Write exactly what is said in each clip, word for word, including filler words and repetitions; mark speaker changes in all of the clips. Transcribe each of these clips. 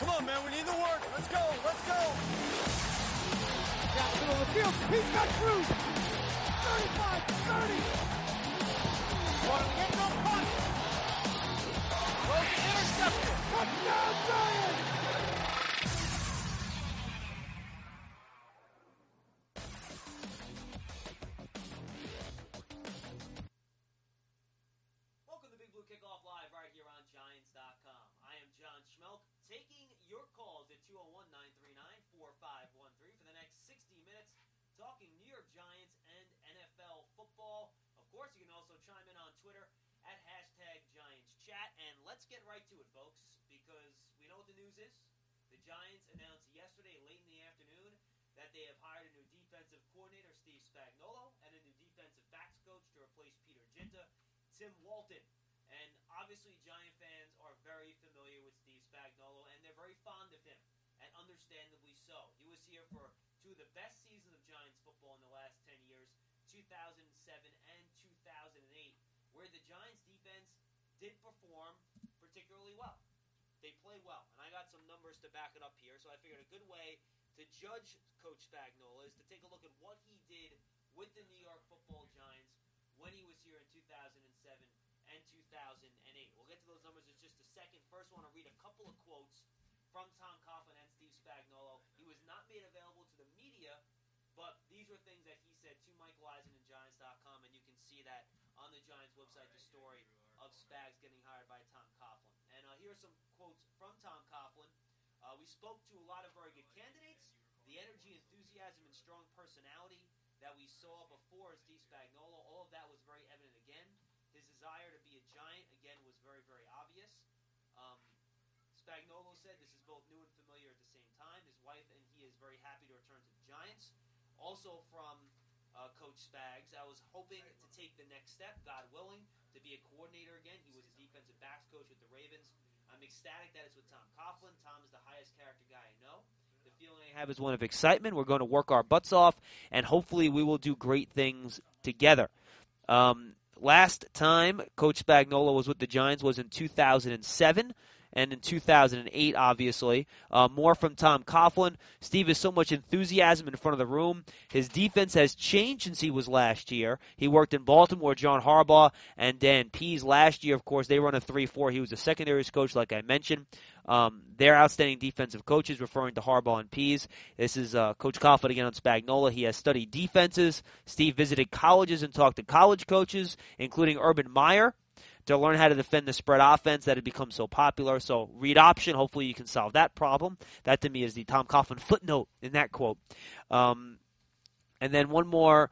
Speaker 1: Come on, man, we need the work. Let's go, let's go.
Speaker 2: Down the middle of the field, he's got Cruz. thirty-five, thirty.
Speaker 1: One, get no punt. Throws the interception.
Speaker 2: Touchdown, Giants.
Speaker 3: Welcome to Big Blue Kickoff Live right here on Giants dot com. I am John Schmelk, taking your calls at two oh one, nine three nine, four five one three for the next sixty minutes, talking New York Giants and N F L football. Of course, you can also chime in on Twitter at hashtag Giants Chat. And let's get right to it, folks, because we know what the news is. The Giants announced yesterday, late in the afternoon, that they have hired a new defensive coordinator, Steve Spagnuolo, and a new defensive backs coach to replace Peter Ginta, Tim Walton. And obviously, Giant fans are very familiar with Steve Spagnuolo, and they're very fond of him, and understandably so. He was here for two of the best seasons of Giants football in the last ten years, two thousand seven and two thousand eight, where the Giants defense did perform particularly well. They play well, and I got some numbers to back it up here, so I figured a good way to judge Coach Spagnuolo is to take a look at what he did with the New York Football Giants when he was here in two thousand seven and two thousand eight. We'll get to those numbers in just a second. First, I want to read a couple of quotes from Tom Coughlin and Steve Spagnuolo. He was not made available to the media, but these were things that he said to Michael Eisen and Giants dot com, and you can see that on the Giants website, the story of Spags getting hired by Tom Coughlin. And uh, here are some quotes from Tom Coughlin. Uh, we spoke to a lot of very good candidates. The energy, enthusiasm, and strong personality that we saw before Steve Spagnuolo, all of that was very evident again. His desire to be a Giant, again, was very, very obvious. Um, Spagnuolo said this is both new and familiar at the same time. His wife and he is very happy to return to the Giants. Also from uh, Coach Spags, I was hoping to take the next step, God willing, to be a coordinator again. He was a defensive backs coach with the Ravens. I'm ecstatic that it's with Tom Coughlin. Tom is the highest character guy I know. The feeling I have is one of excitement. We're going to work our butts off, and hopefully we will do great things together. Um, last time Coach Spagnuolo was with the Giants was in two thousand seven. And in two thousand eight, obviously. Uh, more from Tom Coughlin. Steve has so much enthusiasm in front of the room. His defense has changed since he was last year. He worked in Baltimore, John Harbaugh, and Dan Pease. Last year, of course, they run a three four. He was a secondaries coach, like I mentioned. Um, they're outstanding defensive coaches, referring to Harbaugh and Pease. This is uh, Coach Coughlin again on Spagnuolo. He has studied defenses. Steve visited colleges and talked to college coaches, including Urban Meyer, to learn how to defend the spread offense that had become so popular. So read option, hopefully you can solve that problem. That to me is the Tom Coughlin footnote in that quote. Um, and then one more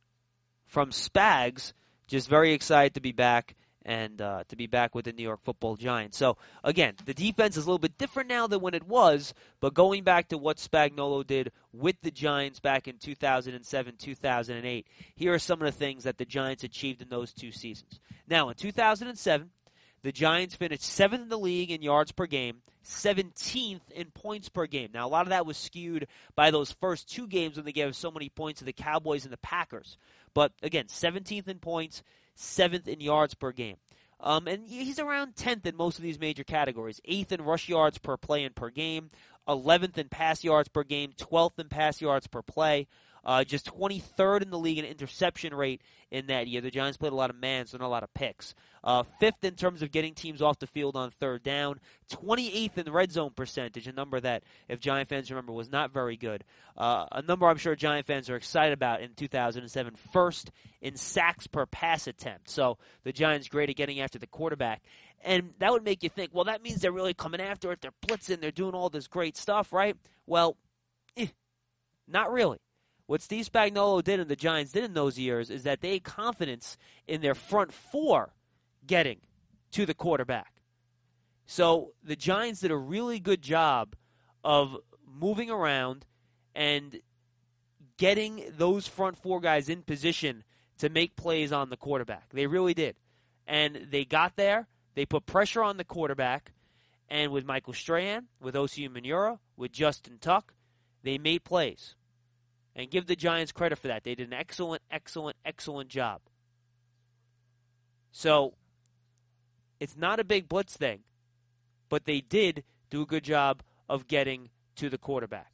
Speaker 3: from Spags, just very excited to be back and uh, to be back with the New York Football Giants. So again, the defense is a little bit different now than when it was, but going back to what Spagnuolo did with the Giants back in two thousand seven, two thousand eight, here are some of the things that the Giants achieved in those two seasons. Now, in two thousand seven, the Giants finished seventh in the league in yards per game, seventeenth in points per game. Now, a lot of that was skewed by those first two games when they gave so many points to the Cowboys and the Packers. But again, seventeenth in points, seventh in yards per game. Um, and he's around tenth in most of these major categories. eighth in rush yards per play and per game, eleventh in pass yards per game, twelfth in pass yards per play. Uh, just twenty-third in the league in interception rate in that year. The Giants played a lot of man, so not a lot of picks. Uh, fifth in terms of getting teams off the field on third down. twenty-eighth in red zone percentage, a number that, if Giant fans remember, was not very good. Uh, a number I'm sure Giant fans are excited about in two thousand seven. First in sacks per pass attempt. So the Giants great at getting after the quarterback. And that would make you think, well, that means they're really coming after it. They're blitzing. They're doing all this great stuff, right? Well, eh, not really. What Steve Spagnuolo did and the Giants did in those years is that they had confidence in their front four getting to the quarterback. So the Giants did a really good job of moving around and getting those front four guys in position to make plays on the quarterback. They really did. And they got there. They put pressure on the quarterback. And with Michael Strahan, with Osi Umenyiora, with Justin Tuck, they made plays. And give the Giants credit for that. They did an excellent, excellent, excellent job. So, it's not a big blitz thing, but they did do a good job
Speaker 4: of getting to the quarterback.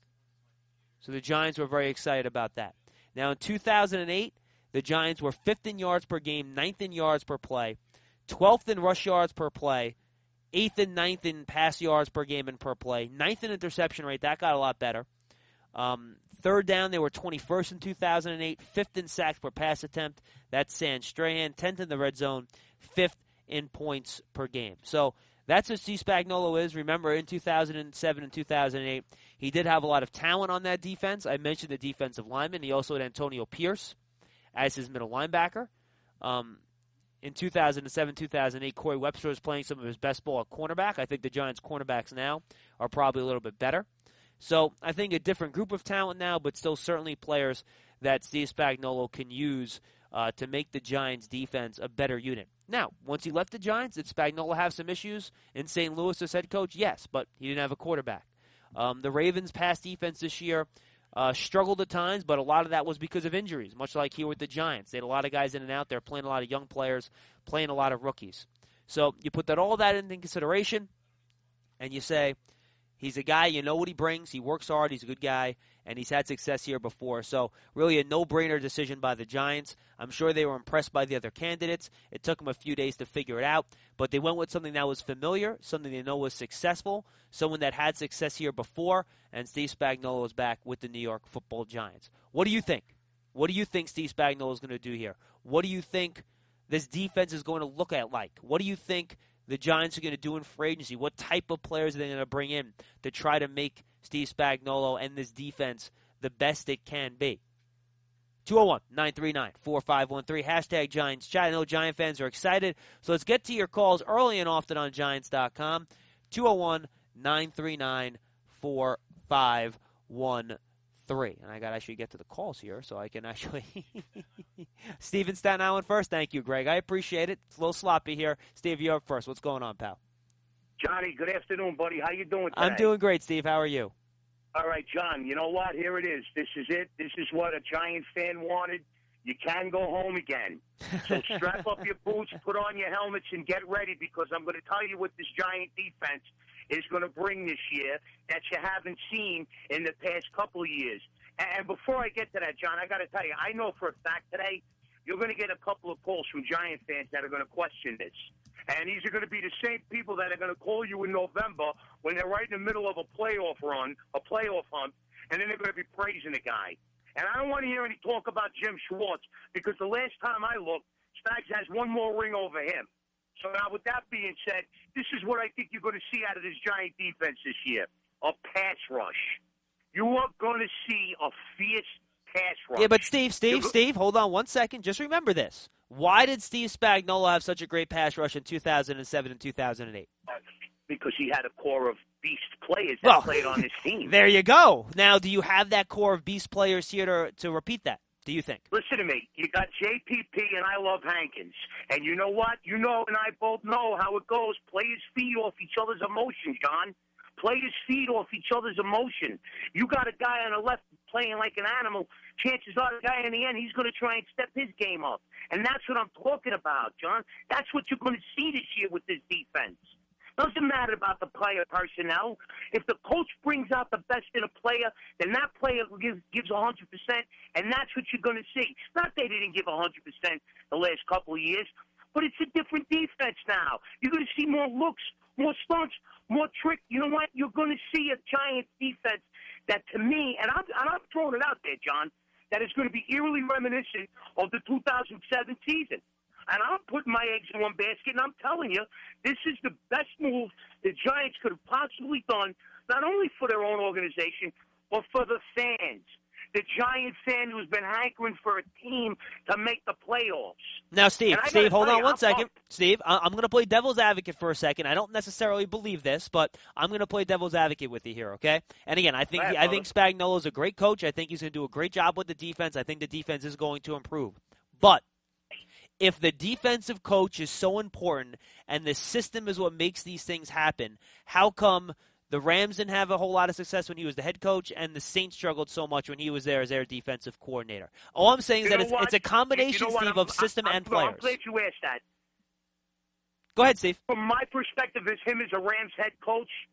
Speaker 4: So the Giants were very excited about that. Now in two thousand eight, the Giants were fifth in yards per game, ninth in yards per play, twelfth in rush yards per play, eighth and ninth in pass yards per game and per play, ninth in interception rate. That got a lot better. Um, third down, they were twenty-first in two thousand eight, fifth in sacks per pass attempt. That's San Strahan, tenth in the red zone, fifth in points per game. So that's what Steve Spagnuolo is. Remember, in two thousand seven and two thousand eight, he did have a lot of talent on that defense. I mentioned the defensive lineman. He also had Antonio Pierce as his middle linebacker. Um, in two thousand seven, two thousand eight, Corey Webster was playing some of his best ball at cornerback. I think the Giants' cornerbacks now are probably a little bit better. So I think a different group of talent now, but still certainly players that Steve Spagnuolo can use uh, to make the Giants' defense a better unit. Now, once he left the Giants, did Spagnuolo have some issues in Saint Louis as head coach? Yes, but he didn't have a quarterback. Um, the Ravens' pass defense this year uh, struggled at times, but a lot of that was because of injuries, much like here with the Giants. They had a lot of guys in and out there, playing a lot of young players, playing a lot of rookies. So you put that all that into consideration, and you say, he's a guy, you know what he brings. He works hard. He's a good guy, and he's had success here before. So really a no-brainer decision by the Giants. I'm sure they were impressed by the other candidates. It took them a few days to figure it out, but they went with something that was familiar, something they know was successful, someone that had success here before, and Steve Spagnuolo is back with the New York Football Giants. What do you think? What do you think Steve Spagnuolo is going to do here? What do you think this defense is going to look at like? What do you think the Giants are going to do in free agency? What type of players are they going to bring in to try to make Steve Spagnuolo and this defense the best it can be? two oh one, nine three nine, four five one three, hashtag Giants Chat. I know Giant fans are excited, so let's get to your calls early and often on Giants dot com. two oh one, nine three nine, four five one three. And I got to actually get to the calls here so I can actually – Steve in Staten Island first. Thank you, Greg. I appreciate it. It's a little sloppy here. Steve, you're up first. What's going on, pal?
Speaker 5: Johnny, good afternoon, buddy. How you doing today?
Speaker 4: I'm doing great, Steve. How are you?
Speaker 5: All right, John, you know what? Here it is. This is it. This is what a Giant fan wanted. You can go home again. So strap up your boots, put on your helmets, and get ready, because I'm going to tell you what this Giant defense is going to bring this year that you haven't seen in the past couple of years. And before I get to that, John, I got to tell you, I know for a fact today you're going to get a couple of calls from Giant fans that are going to question this. And these are going to be the same people that are going to call you in November when they're right in the middle of a playoff run, a playoff hunt, and then they're going to be praising the guy. And I don't want to hear any talk about Jim Schwartz, because the last time I looked, Spags has one more ring over him. So now with that being said, this is what I think you're going to see out of this Giant defense this year, a pass rush. You are going to see a fierce pass rush.
Speaker 4: Yeah, but Steve, Steve, Steve, hold on one second. Just remember this. Why did Steve Spagnuolo have such a great pass rush in two thousand seven and two thousand eight?
Speaker 5: Because he had a core of beast players that
Speaker 4: well,
Speaker 5: played on his team.
Speaker 4: There you go. Now, do you have that core of beast players here to, to repeat that? Do you think?
Speaker 5: Listen to me. You got J P P and I love Hankins. And you know what? You know and I both know how it goes. Players feed off each other's emotion, John. Players feed off each other's emotion. You got a guy on the left playing like an animal. Chances are the guy in the end, he's going to try and step his game up. And that's what I'm talking about, John. That's what you're going to see this year with this defense. Doesn't matter about the player personnel. If the coach brings out the best in a player, then that player gives, gives one hundred percent, and that's what you're going to see. Not they didn't give one hundred percent the last couple of years, but it's a different defense now. You're going to see more looks, more stunts, more trick. You know what? You're going to see a Giants defense that, to me, and I'm, and I'm throwing it out there, John, that is going to be eerily reminiscent of the two thousand seven season. And I'm putting my eggs in one basket, and I'm telling you, this is the best move the Giants could have possibly done, not only for their own organization, but for the fans. The Giant fan who's been hankering for a team to make the playoffs.
Speaker 4: Now, Steve, Steve, hold on
Speaker 5: you,
Speaker 4: one
Speaker 5: I'm
Speaker 4: second.
Speaker 5: up.
Speaker 4: Steve, I'm going to play devil's advocate for a second. I don't necessarily believe this, but I'm going to play devil's advocate with you here, okay? And again, I think
Speaker 5: Right,
Speaker 4: I think Spagnuolo is a great coach. I think he's going to do a great job with the defense. I think the defense is going to improve. But if the defensive coach is so important and the system is what makes these things happen, how come the Rams didn't have a whole lot of success when he was the head coach and the Saints struggled so much when he was there as their defensive coordinator? All I'm saying is
Speaker 5: You
Speaker 4: that
Speaker 5: know
Speaker 4: it's,
Speaker 5: what?
Speaker 4: it's a combination,
Speaker 5: You know what?
Speaker 4: Steve,
Speaker 5: I'm-
Speaker 4: of system
Speaker 5: I'm,
Speaker 4: and
Speaker 5: I'm,
Speaker 4: players.
Speaker 5: I'm glad you asked that.
Speaker 4: Go ahead, Steve.
Speaker 5: From my perspective, as him as a Rams head coach,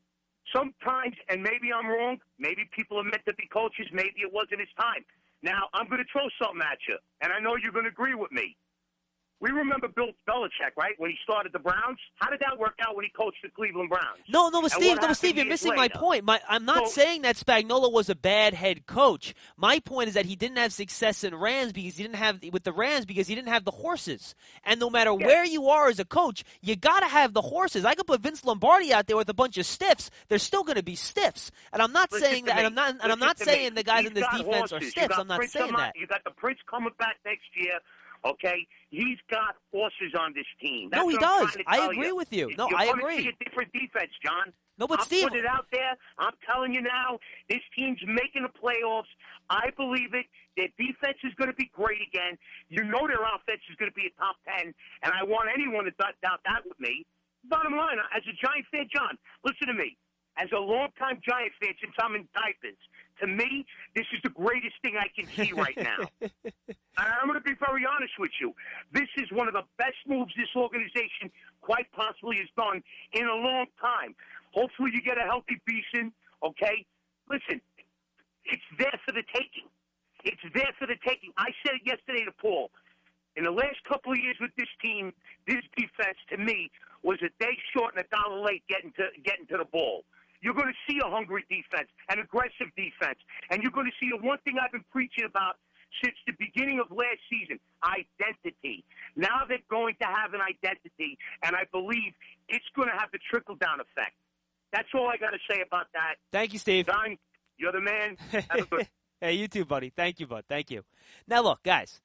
Speaker 5: sometimes, and maybe I'm wrong, maybe people are meant to be coaches, maybe it wasn't his time. Now, I'm going to throw something at you, and I know you're going to agree with me. We remember Bill Belichick, right, when he started the Browns? How did that work out when he coached the Cleveland Browns?
Speaker 4: No, no, but
Speaker 5: And
Speaker 4: Steve,
Speaker 5: what
Speaker 4: no, but Steve, you're
Speaker 5: happened years
Speaker 4: missing my
Speaker 5: later?
Speaker 4: point. My, I'm not
Speaker 5: So-
Speaker 4: saying that Spagnuolo was a bad head coach. My point is that he didn't have success in Rams because he didn't have with the Rams because he didn't have the horses. And no matter
Speaker 5: Yeah.
Speaker 4: where you are as a coach, you got to have the horses. I could put Vince Lombardi out there with a bunch of stiffs. They're still going to be stiffs. And I'm not
Speaker 5: Listen
Speaker 4: saying
Speaker 5: to
Speaker 4: that.
Speaker 5: me.
Speaker 4: And I'm not. And I'm
Speaker 5: Listen
Speaker 4: not
Speaker 5: to
Speaker 4: saying
Speaker 5: me.
Speaker 4: the guys
Speaker 5: He's
Speaker 4: in this
Speaker 5: got
Speaker 4: defense are
Speaker 5: horses. You
Speaker 4: stiffs.
Speaker 5: got
Speaker 4: I'm not
Speaker 5: Prince
Speaker 4: saying
Speaker 5: coming-
Speaker 4: that.
Speaker 5: You got the Prince coming back next year, okay? He's got horses on this team. That's
Speaker 4: No, he
Speaker 5: what I'm
Speaker 4: does.
Speaker 5: trying to
Speaker 4: I
Speaker 5: tell
Speaker 4: agree
Speaker 5: you.
Speaker 4: with you. No,
Speaker 5: You're
Speaker 4: I
Speaker 5: gonna
Speaker 4: agree.
Speaker 5: see a different defense, John.
Speaker 4: No, but
Speaker 5: I'm
Speaker 4: Steve-
Speaker 5: putting it out there. I'm telling you now, this team's making the playoffs. I believe it. Their defense is going to be great again. You know their offense is going to be a top ten, and I want anyone to doubt doubt that with me. Bottom line, as a Giant fan, John, listen to me. As a longtime Giant fan since I'm in diapers, to me, this is the greatest thing I can see right now. And I'm going to be very honest with you. This is one of the best moves this organization quite possibly has done in a long time. Hopefully you get a healthy Beeson, okay? Listen, it's there for the taking. It's there for the taking. I said it yesterday to Paul. In the last couple of years with this team, this defense, to me, was a day short and a dollar late getting to getting to the ball. You're going to see a hungry defense, an aggressive defense, and you're going to see the one thing I've been preaching about since the beginning of last season, identity. Now they're going to have an identity, and I believe it's going to have the trickle-down effect. That's all I got to say about that.
Speaker 4: Thank you, Steve.
Speaker 5: Don, you're the man. Have a good
Speaker 4: Hey, you too, buddy. Thank you, bud. Thank you. Now, look, guys.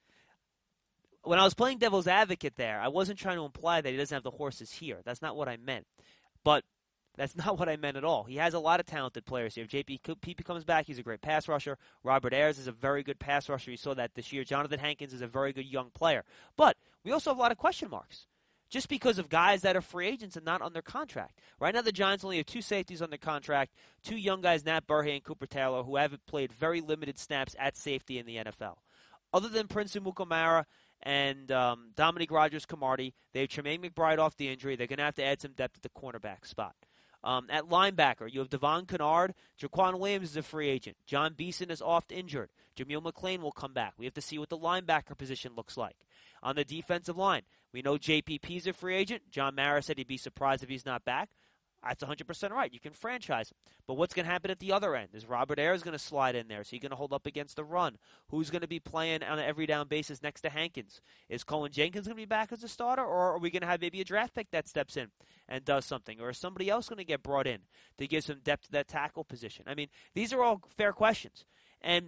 Speaker 4: When I was playing devil's advocate there, I wasn't trying to imply that he doesn't have the horses here. That's not what I meant. But that's not what I meant at all. He has a lot of talented players here. If J P P comes back, he's a great pass rusher. Robert Ayers is a very good pass rusher. You saw that this year. Jonathan Hankins is a very good young player. But we also have a lot of question marks, just because of guys that are free agents and not under contract. Right now, the Giants only have two safeties under contract, two young guys, Nat Burhay and Cooper Taylor, who haven't played very limited snaps at safety in the N F L. Other than Prince Umukamara and um, Dominique Rodgers-Cromartie, they have Tremaine McBride off the injury. They're going to have to add some depth at the cornerback spot. Um, at linebacker, you have Devon Kennard. Jaquan Williams is a free agent. John Beeson is oft injured. Jameel McClain will come back. We have to see what the linebacker position looks like. On the defensive line, we know J P P is a free agent. John Mara said he'd be surprised if he's not back. That's one hundred percent right. You can franchise him. But what's going to happen at the other end? Is Robert Ayers going to slide in there? Is he going to hold up against the run? Who's going to be playing on an every down basis next to Hankins? Is Colin Jenkins going to be back as a starter, or are we going to have maybe a draft pick that steps in and does something? Or is somebody else going to get brought in to give some depth to that tackle position? I mean, these are all fair questions. And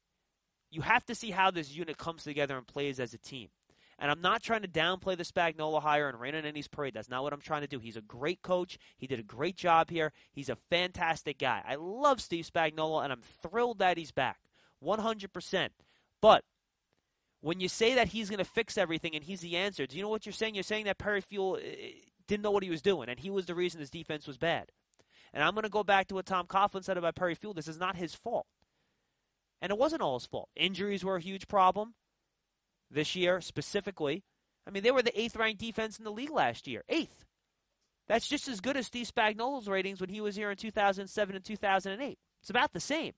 Speaker 4: you have to see how this unit comes together and plays as a team. And I'm not trying to downplay the Spagnuolo hire and rain on Andy's parade. That's not what I'm trying to do. He's a great coach. He did a great job here. He's a fantastic guy. I love Steve Spagnuolo, and I'm thrilled that he's back, one hundred percent. But when you say that he's going to fix everything and he's the answer, do you know what you're saying? You're saying that Perry Fuel didn't know what he was doing, and he was the reason his defense was bad. And I'm going to go back to what Tom Coughlin said about Perry Fuel. This is not his fault. And it wasn't all his fault. Injuries were a huge problem this year specifically. I mean, they were the eighth-ranked defense in the league last year. Eighth. That's just as good as Steve Spagnuolo's ratings when he was here in two thousand seven and two thousand eight. It's about the same.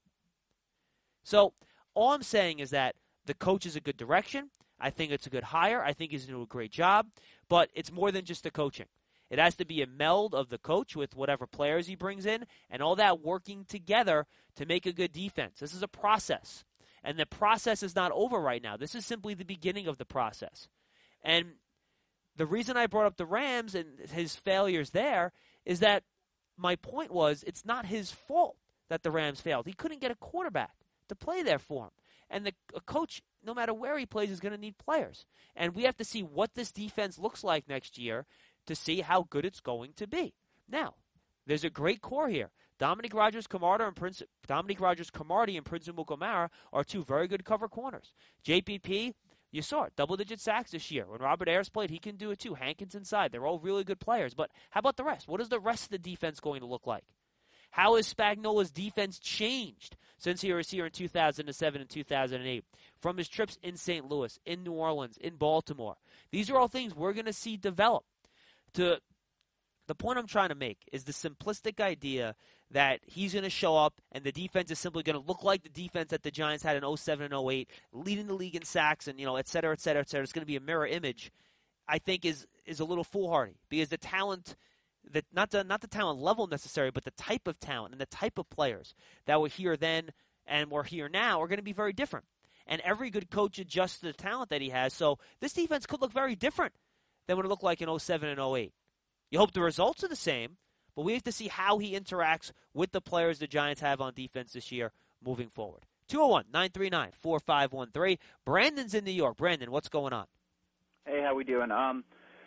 Speaker 4: So all I'm saying is that the coach is a good direction. I think it's a good hire. I think he's going to do a great job. But it's more than just the coaching. It has to be a meld of the coach with whatever players he brings in and all that working together to make a good defense. This is a process. And the process is not over right now. This is simply the beginning of the process. And the reason I brought up the Rams and his failures there is that my point was it's not his fault that the Rams failed. He couldn't get a quarterback to play there for him. And the a coach, no matter where he plays, is going to need players. And we have to see what this defense looks like next year to see how good it's going to be. Now, there's a great core here. Dominique Rodgers-Cromartie and Prince Dominique Rodgers-Cromartie and Prince Umukamara are two very good cover corners. J P P, you saw it, double-digit sacks this year. When Robert Ayers played, he can do it too. Hankins inside. They're all really good players. But how about the rest? What is the rest of the defense going to look like? How has Spagnuolo's defense changed since he was here in two thousand seven and two thousand eight? From his trips in Saint Louis, in New Orleans, in Baltimore. These are all things we're going to see develop. To The point I'm trying to make is the simplistic idea that he's going to show up and the defense is simply going to look like the defense that the Giants had in oh seven and oh eight, leading the league in sacks and, you know, et cetera, et cetera, et cetera. It's going to be a mirror image, I think is is a little foolhardy because the talent, that not the, not the talent level necessary, but the type of talent and the type of players that were here then and were here now are going to be very different. And every good coach adjusts to the talent that he has. So this defense could look very different than what it looked like in oh seven and oh eight. You hope the results are the same, but we have to see how he interacts with the players the Giants have on defense this year moving forward. two oh one, nine three nine, four five one three. Brandon's in New York. Brandon, what's going on?
Speaker 6: Hey, how we doing? Um,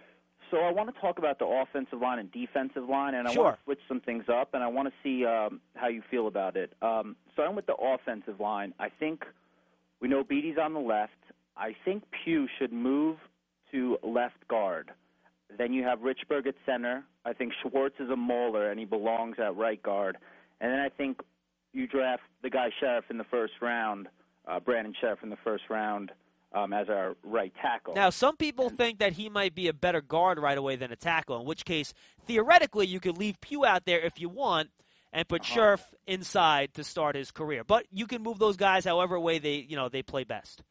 Speaker 6: so I want to talk about the offensive line and defensive line, and I
Speaker 4: Sure.
Speaker 6: want to switch some things up, and I want to see um, how you feel about it. Um, starting with the offensive line, I think we know Beatty's on the left. I think Pugh should move to left guard. Then you have Richburg at center. I think Schwartz is a mauler, and he belongs at right guard. And then I think you draft the guy Sheriff in the first round, uh, Brandon Sheriff in the first round um, as our right tackle.
Speaker 4: Now, some people think that he might be a better guard right away than a tackle, in which case, theoretically, you could leave Pugh out there if you want and put
Speaker 6: Uh-huh.
Speaker 4: Sheriff inside to start his career. But you can move those guys however way they, you know, they play best.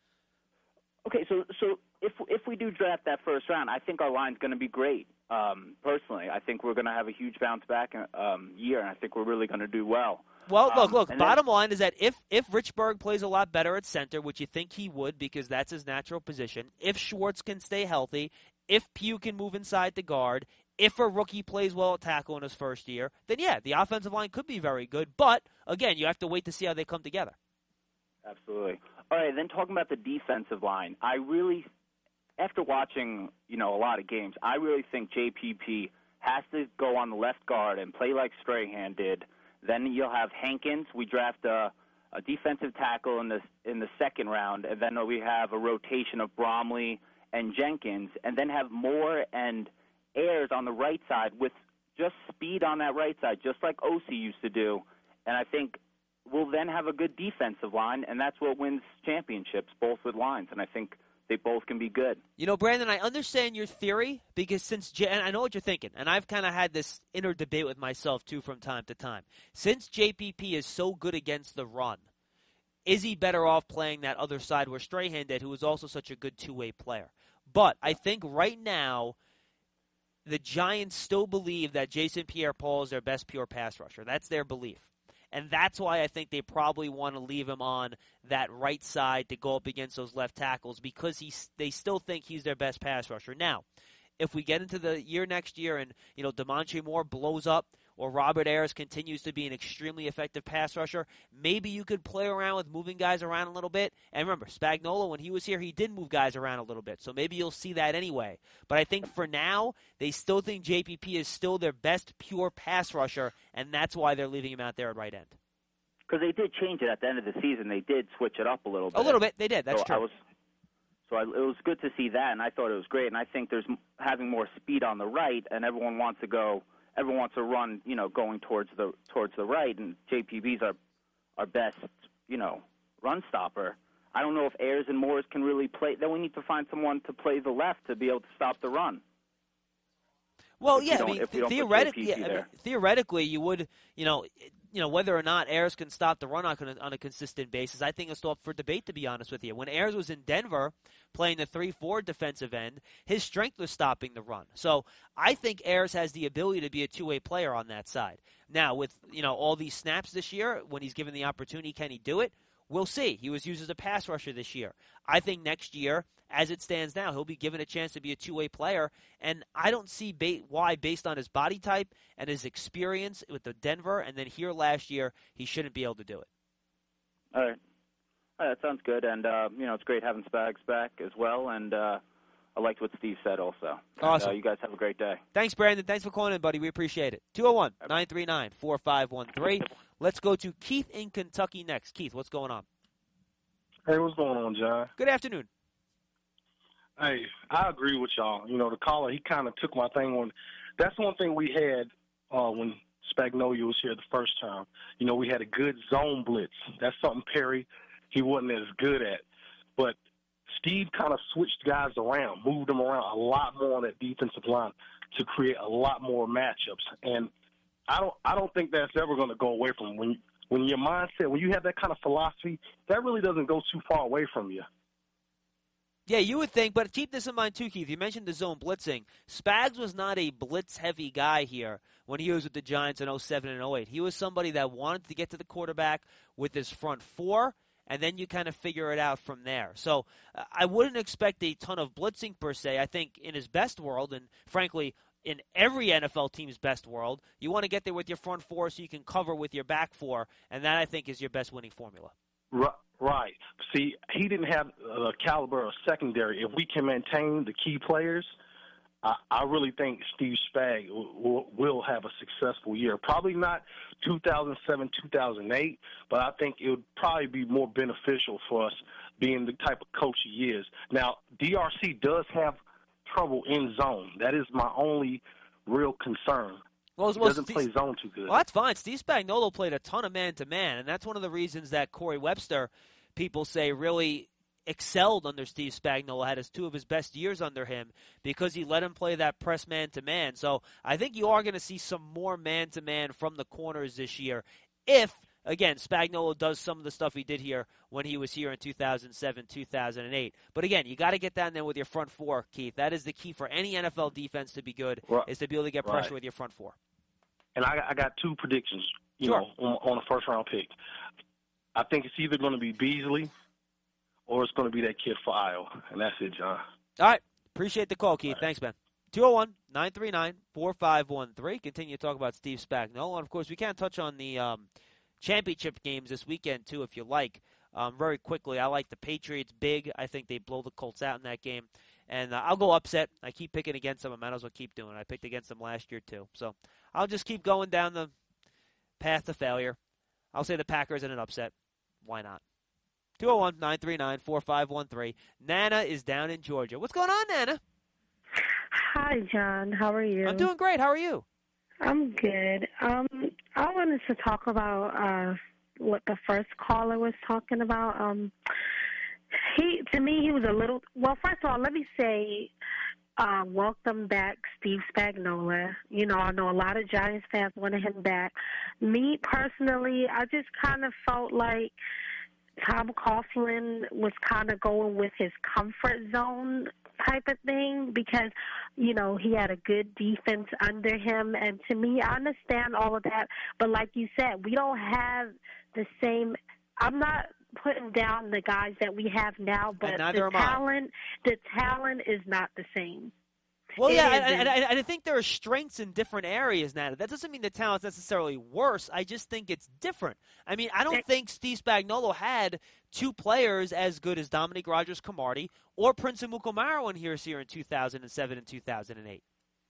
Speaker 6: Okay, so so if if we do draft that first round, I think our line's going to be great. Um, personally, I think we're going to have a huge bounce back um, year, and I think we're really going to do well.
Speaker 4: Well, look,
Speaker 6: Um,
Speaker 4: look,
Speaker 6: and
Speaker 4: bottom line is that if, if Richburg plays a lot better at center, which you think he would because that's his natural position, if Schwartz can stay healthy, if Pugh can move inside the guard, if a rookie plays well at tackle in his first year, then yeah, the offensive line could be very good. But, again, you have to wait to see how they come together.
Speaker 6: Absolutely. All right, then talking about the defensive line, I really, after watching, you know, a lot of games, I really think J P P has to go on the left guard and play like Strahan did. Then you'll have Hankins. We draft a, a defensive tackle in the in the second round, and then we have a rotation of Bromley and Jenkins, and then have Moore and Ayers on the right side with just speed on that right side, just like O C used to do. And I think we'll then have a good defensive line, and that's what wins championships, both with lines. And I think they both can be good.
Speaker 4: You know, Brandon, I understand your theory because since J- and I know what you're thinking, and I've kind of had this inner debate with myself too from time to time. Since J P P is so good against the run, is he better off playing that other side where Strahan did, who is also such a good two-way player? But I think right now the Giants still believe that Jason Pierre-Paul is their best pure pass rusher. That's their belief. And that's why I think they probably want to leave him on that right side to go up against those left tackles because he's, they still think he's their best pass rusher. Now, if we get into the year next year and, you know, DeMontre Moore blows up or Robert Ayers continues to be an extremely effective pass rusher, maybe you could play around with moving guys around a little bit. And remember, Spagnuolo, when he was here, he did move guys around a little bit. So maybe you'll see that anyway. But I think for now, they still think J P P is still their best pure pass rusher, and that's why they're leaving him out there at right end.
Speaker 6: Because they did change it at the end of the season. They did switch it up a little bit.
Speaker 4: A little bit. They did. That's
Speaker 6: so
Speaker 4: true.
Speaker 6: I was, so I, it was good to see that, and I thought it was great. And I think there's having more speed on the right, and everyone wants to go – everyone wants to run, you know, going towards the towards the right, and J P B's our our best, you know, run stopper. I don't know if Ayers and Moores can really play. Then we need to find someone to play the left to be able to stop the run.
Speaker 4: Well,
Speaker 6: If we
Speaker 4: yeah, I
Speaker 6: don't-
Speaker 4: mean,
Speaker 6: if we don't put
Speaker 4: theoretically,
Speaker 6: J P P
Speaker 4: yeah, I mean,
Speaker 6: there.
Speaker 4: theoretically, you would, you know, you know, whether or not Ayers can stop the run on a, on a consistent basis, I think it's still up for debate, to be honest with you. When Ayers was in Denver playing the three four defensive end, his strength was stopping the run. So I think Ayers has the ability to be a two-way player on that side. Now, with, you know, all these snaps this year, when he's given the opportunity, can he do it? We'll see. He was used as a pass rusher this year. I think next year, as it stands now, he'll be given a chance to be a two-way player, and I don't see ba- why, based on his body type and his experience with the Denver and then here last year, he shouldn't be able to do it.
Speaker 6: All right. All right, that sounds good, and, uh, you know, it's great having Spags back as well, and uh, I liked what Steve said also.
Speaker 4: Awesome.
Speaker 6: And, uh, you guys have a great day.
Speaker 4: Thanks, Brandon. Thanks for calling in, buddy. We appreciate it. two oh one, nine three nine, four five one three. Let's go to Keith in Kentucky next. Keith, what's going on?
Speaker 7: Hey, what's going on, John?
Speaker 4: Good afternoon.
Speaker 7: Hey, I agree with y'all. You know, the caller, he kind of took my thing on. That's one thing we had uh, when Spagnuolo was here the first time. You know, we had a good zone blitz. That's something Perry, he wasn't as good at. But Steve kind of switched guys around, moved them around a lot more on that defensive line. to create a lot more matchups. And I don't I don't think that's ever going to go away from when when your mindset, when you have that kind of philosophy, that really doesn't go too far away from you.
Speaker 4: Yeah, you would think, but keep this in mind too, Keith. You mentioned the zone blitzing. Spags was not a blitz-heavy guy here when he was with the Giants in oh seven and oh eight. He was somebody that wanted to get to the quarterback with his front four, and then you kind of figure it out from there. So uh, I wouldn't expect a ton of blitzing per se. I think in his best world, and frankly, in every N F L team's best world, you want to get there with your front four so you can cover with your back four, and that, I think, is your best winning formula.
Speaker 7: Right. See, he didn't have the caliber of secondary. If we can maintain the key players, I, I really think Steve Spag will, will have a successful year. Probably not two thousand seven, two thousand eight, but I think it would probably be more beneficial for us being the type of coach he is. Now, D R C does have trouble in zone. That is my only real concern.
Speaker 4: Well,
Speaker 7: he
Speaker 4: well,
Speaker 7: doesn't
Speaker 4: Steve,
Speaker 7: play zone too good.
Speaker 4: Well, that's fine. Steve Spagnuolo played a ton of man-to-man, and that's one of the reasons that Corey Webster, people say, really excelled under Steve Spagnuolo, had his two of his best years under him because he let him play that press man-to-man. So I think you are going to see some more man-to-man from the corners this year if, again, Spagnuolo does some of the stuff he did here when he was here in two thousand seven, two thousand eight. But again, you got to get down there with your front four, Keith. That is the key for any N F L defense to be good,
Speaker 7: right.
Speaker 4: is to be able to get pressure
Speaker 7: right.
Speaker 4: with your front four.
Speaker 7: And I, I got two predictions, you
Speaker 4: sure.
Speaker 7: know, on, on a first-round pick. I think it's either going to be Beasley or it's going to be that kid for Iowa. And that's it, John.
Speaker 4: All right. Appreciate the call, Keith.
Speaker 7: Right.
Speaker 4: Thanks, man. two oh one, nine three nine, four five one three. Continue to talk about Steve Spagnuolo. And, of course, we can't touch on the um, championship games this weekend, too, if you like. Um, very quickly, I like the Patriots big. I think they blow the Colts out in that game. And uh, I'll go upset. I keep picking against them. I might as well keep doing it. I picked against them last year, too. So I'll just keep going down the path to failure. I'll say the Packers in an upset. Why not? two oh one, nine three nine, four five one three. Nana is down in Georgia. What's going on, Nana?
Speaker 8: Hi, John. How are you?
Speaker 4: I'm doing great. How are you?
Speaker 8: I'm good. Um, I wanted to talk about uh, what the first caller was talking about. Um, he, to me, he was a little. Well, first of all, let me say, uh, welcome back, Steve Spagnuolo. You know, I know a lot of Giants fans wanted him back. Me personally, I just kind of felt like Tom Coughlin was kind of going with his comfort zone type of thing because, you know, he had a good defense under him. And to me, I understand all of that. But like you said, we don't have the same – I'm not putting down the guys that we have now, but the talent, the talent is not the same.
Speaker 4: Well, yeah, and, and, and I think there are strengths in different areas now. That doesn't mean the talent's necessarily worse. I just think it's different. I mean, I don't think Steve Spagnuolo had two players as good as Dominique Rodgers-Cromartie or Prince Amukamara when he was here in two thousand seven and two thousand eight.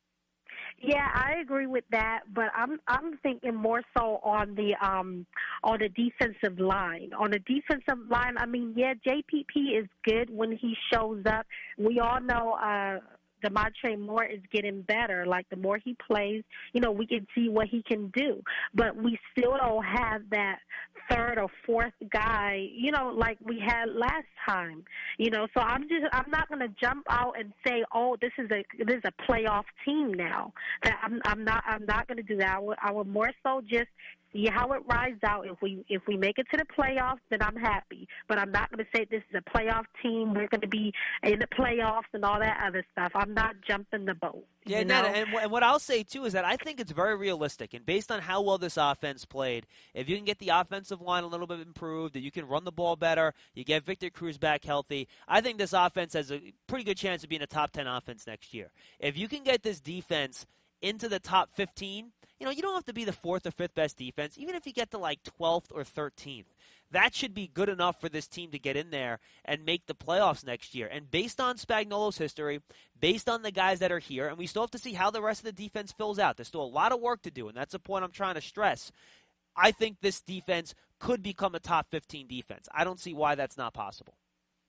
Speaker 8: Yeah, I agree with that, but I'm I'm thinking more so on the um on the defensive line. On the defensive line, I mean, yeah, J P P is good when he shows up. We all know uh DeMontre Moore is getting better. Like, the more he plays, you know, we can see what he can do. But we still don't have that third or fourth guy, you know, like we had last time. You know, so I'm just I'm not going to jump out and say, oh, this is a this is a playoff team now. That I'm I'm not I'm not going to do that. I would, I would more so just see how it rides out. If we if we make it to the playoffs, then I'm happy. But I'm not going to say this is a playoff team. We're going to be in the playoffs and all that other stuff. I'm not jumping the boat.
Speaker 4: Yeah,
Speaker 8: you
Speaker 4: Nana,
Speaker 8: know?
Speaker 4: and, and what I'll say, too, is that I think it's very realistic. And based on how well this offense played, if you can get the offensive line a little bit improved, that you can run the ball better, you get Victor Cruz back healthy, I think this offense has a pretty good chance of being a top ten offense next year. If you can get this defense into the top fifteen, you know, you don't have to be the fourth or fifth best defense. Even if you get to like twelfth or thirteenth, that should be good enough for this team to get in there and make the playoffs next year. And based on Spagnuolo's history, based on the guys that are here, and we still have to see how the rest of the defense fills out. There's still a lot of work to do, and that's a point I'm trying to stress. I think this defense could become a top fifteen defense. I don't see why that's not possible.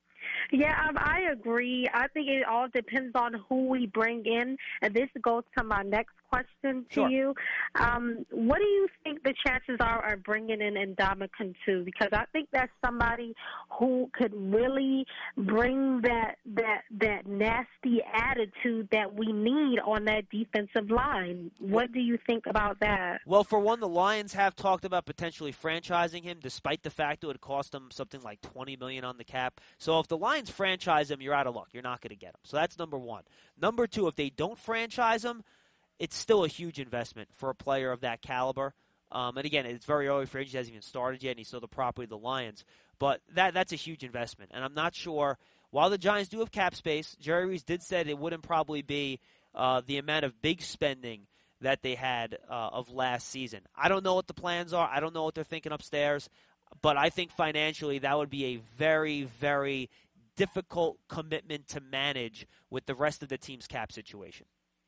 Speaker 8: Yeah, um, I agree. I think it all depends on who we bring in. And this goes to my next question to
Speaker 4: Sure.
Speaker 8: you. Um, what do you think the chances are of bringing in Ndamukong too? Because I think that's somebody who could really bring that that that nasty attitude that we need on that defensive line. What do you think about that?
Speaker 4: Well, for one, the Lions have talked about potentially franchising him, despite the fact it would cost them something like twenty million dollars on the cap. So if the Lions franchise him, you're out of luck. You're not going to get him. So that's number one. Number two, if they don't franchise him, it's still a huge investment for a player of that caliber. Um, and again, it's very early for age. He hasn't even started yet, and he's still the property of the Lions. But that that's a huge investment. And I'm not sure, while the Giants do have cap space, Jerry Reese did say it wouldn't probably be uh, the amount of big spending that they had uh, of last season. I don't know what the plans are. I don't know what they're thinking upstairs. But I think financially that would be a very, very difficult commitment to manage with the rest of the team's cap situation.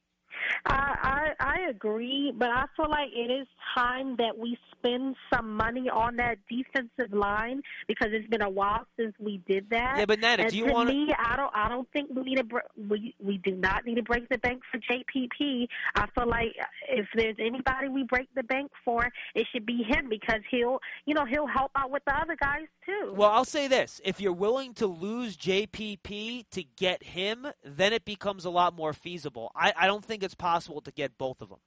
Speaker 8: I, I I agree, but I feel like it is time that we spend some money on that defensive line because it's been a while since we did that.
Speaker 4: Yeah, but Nana,
Speaker 8: and
Speaker 4: do you
Speaker 8: to
Speaker 4: want
Speaker 8: me, I don't I don't think we need to br- we we do not need to break the bank for J P P. I feel like if there's anybody we break the bank for, it should be him because he'll you know he'll help out with the other guys too.
Speaker 4: Well, I'll say this. If you're willing to lose J P P to get him, then it becomes a lot more feasible. I, I don't think it's possible to get both of them.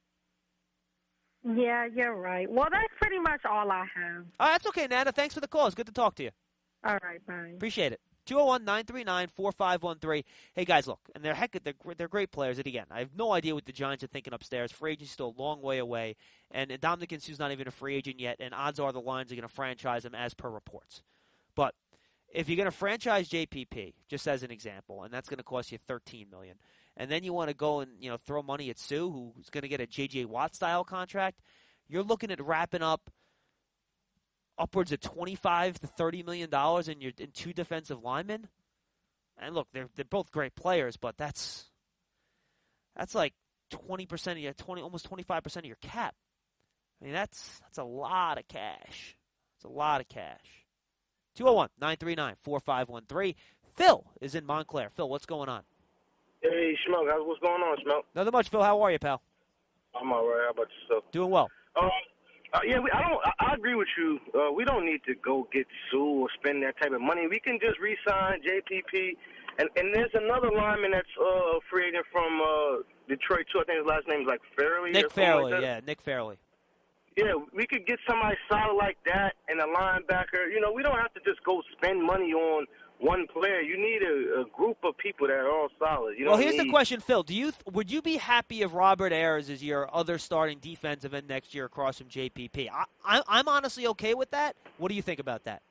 Speaker 8: Yeah, you're right. Well, that's pretty much all I have.
Speaker 4: Oh, that's okay, Nana. Thanks for the call. It's good to talk to you.
Speaker 8: All right, bye.
Speaker 4: Appreciate it. two oh one, nine three nine, four five one three. Hey, guys, look, and they're heck, they're, they're great players. And again, I have no idea what the Giants are thinking upstairs. Free agent's still a long way away. And Ndamukong Suh's not even a free agent yet, and odds are the Lions are going to franchise him as per reports. But if you're going to franchise J P P, just as an example, and that's going to cost you thirteen million dollars, and then you want to go and you know throw money at Suh, who's going to get a J J Watt style contract, you're looking at wrapping up upwards of twenty-five to thirty million dollars in your in two defensive linemen. And look, they're they're both great players, but that's that's like twenty percent of your twenty almost twenty-five percent of your cap. I mean that's that's a lot of cash. It's a lot of cash. two oh one, nine three nine, four five one three. Phil is in Montclair. Phil, what's going on?
Speaker 9: Hey, Schmelk, what's going on, Schmelk?
Speaker 4: Nothing much, Phil. How are you, pal?
Speaker 9: I'm all right. How about yourself?
Speaker 4: Doing well.
Speaker 9: Um, uh, yeah, we, I don't. I, I agree with you. Uh, we don't need to go get Suh or spend that type of money. We can just re-sign J P P, and and there's another lineman that's uh free agent from uh, Detroit too. I think his last name is like Fairley.
Speaker 4: Nick
Speaker 9: or something
Speaker 4: Fairley,
Speaker 9: like that.
Speaker 4: yeah, Nick Fairley.
Speaker 9: Yeah, we could get somebody solid like that and a linebacker. You know, we don't have to just go spend money on one player. You need a, a group of people that are all solid. You
Speaker 4: well,
Speaker 9: don't
Speaker 4: here's
Speaker 9: need...
Speaker 4: the question, Phil. Do you would you be happy if Robert Ayers is your other starting defensive end next year across from J P P? I, I, I'm honestly okay with that. What do you think about that?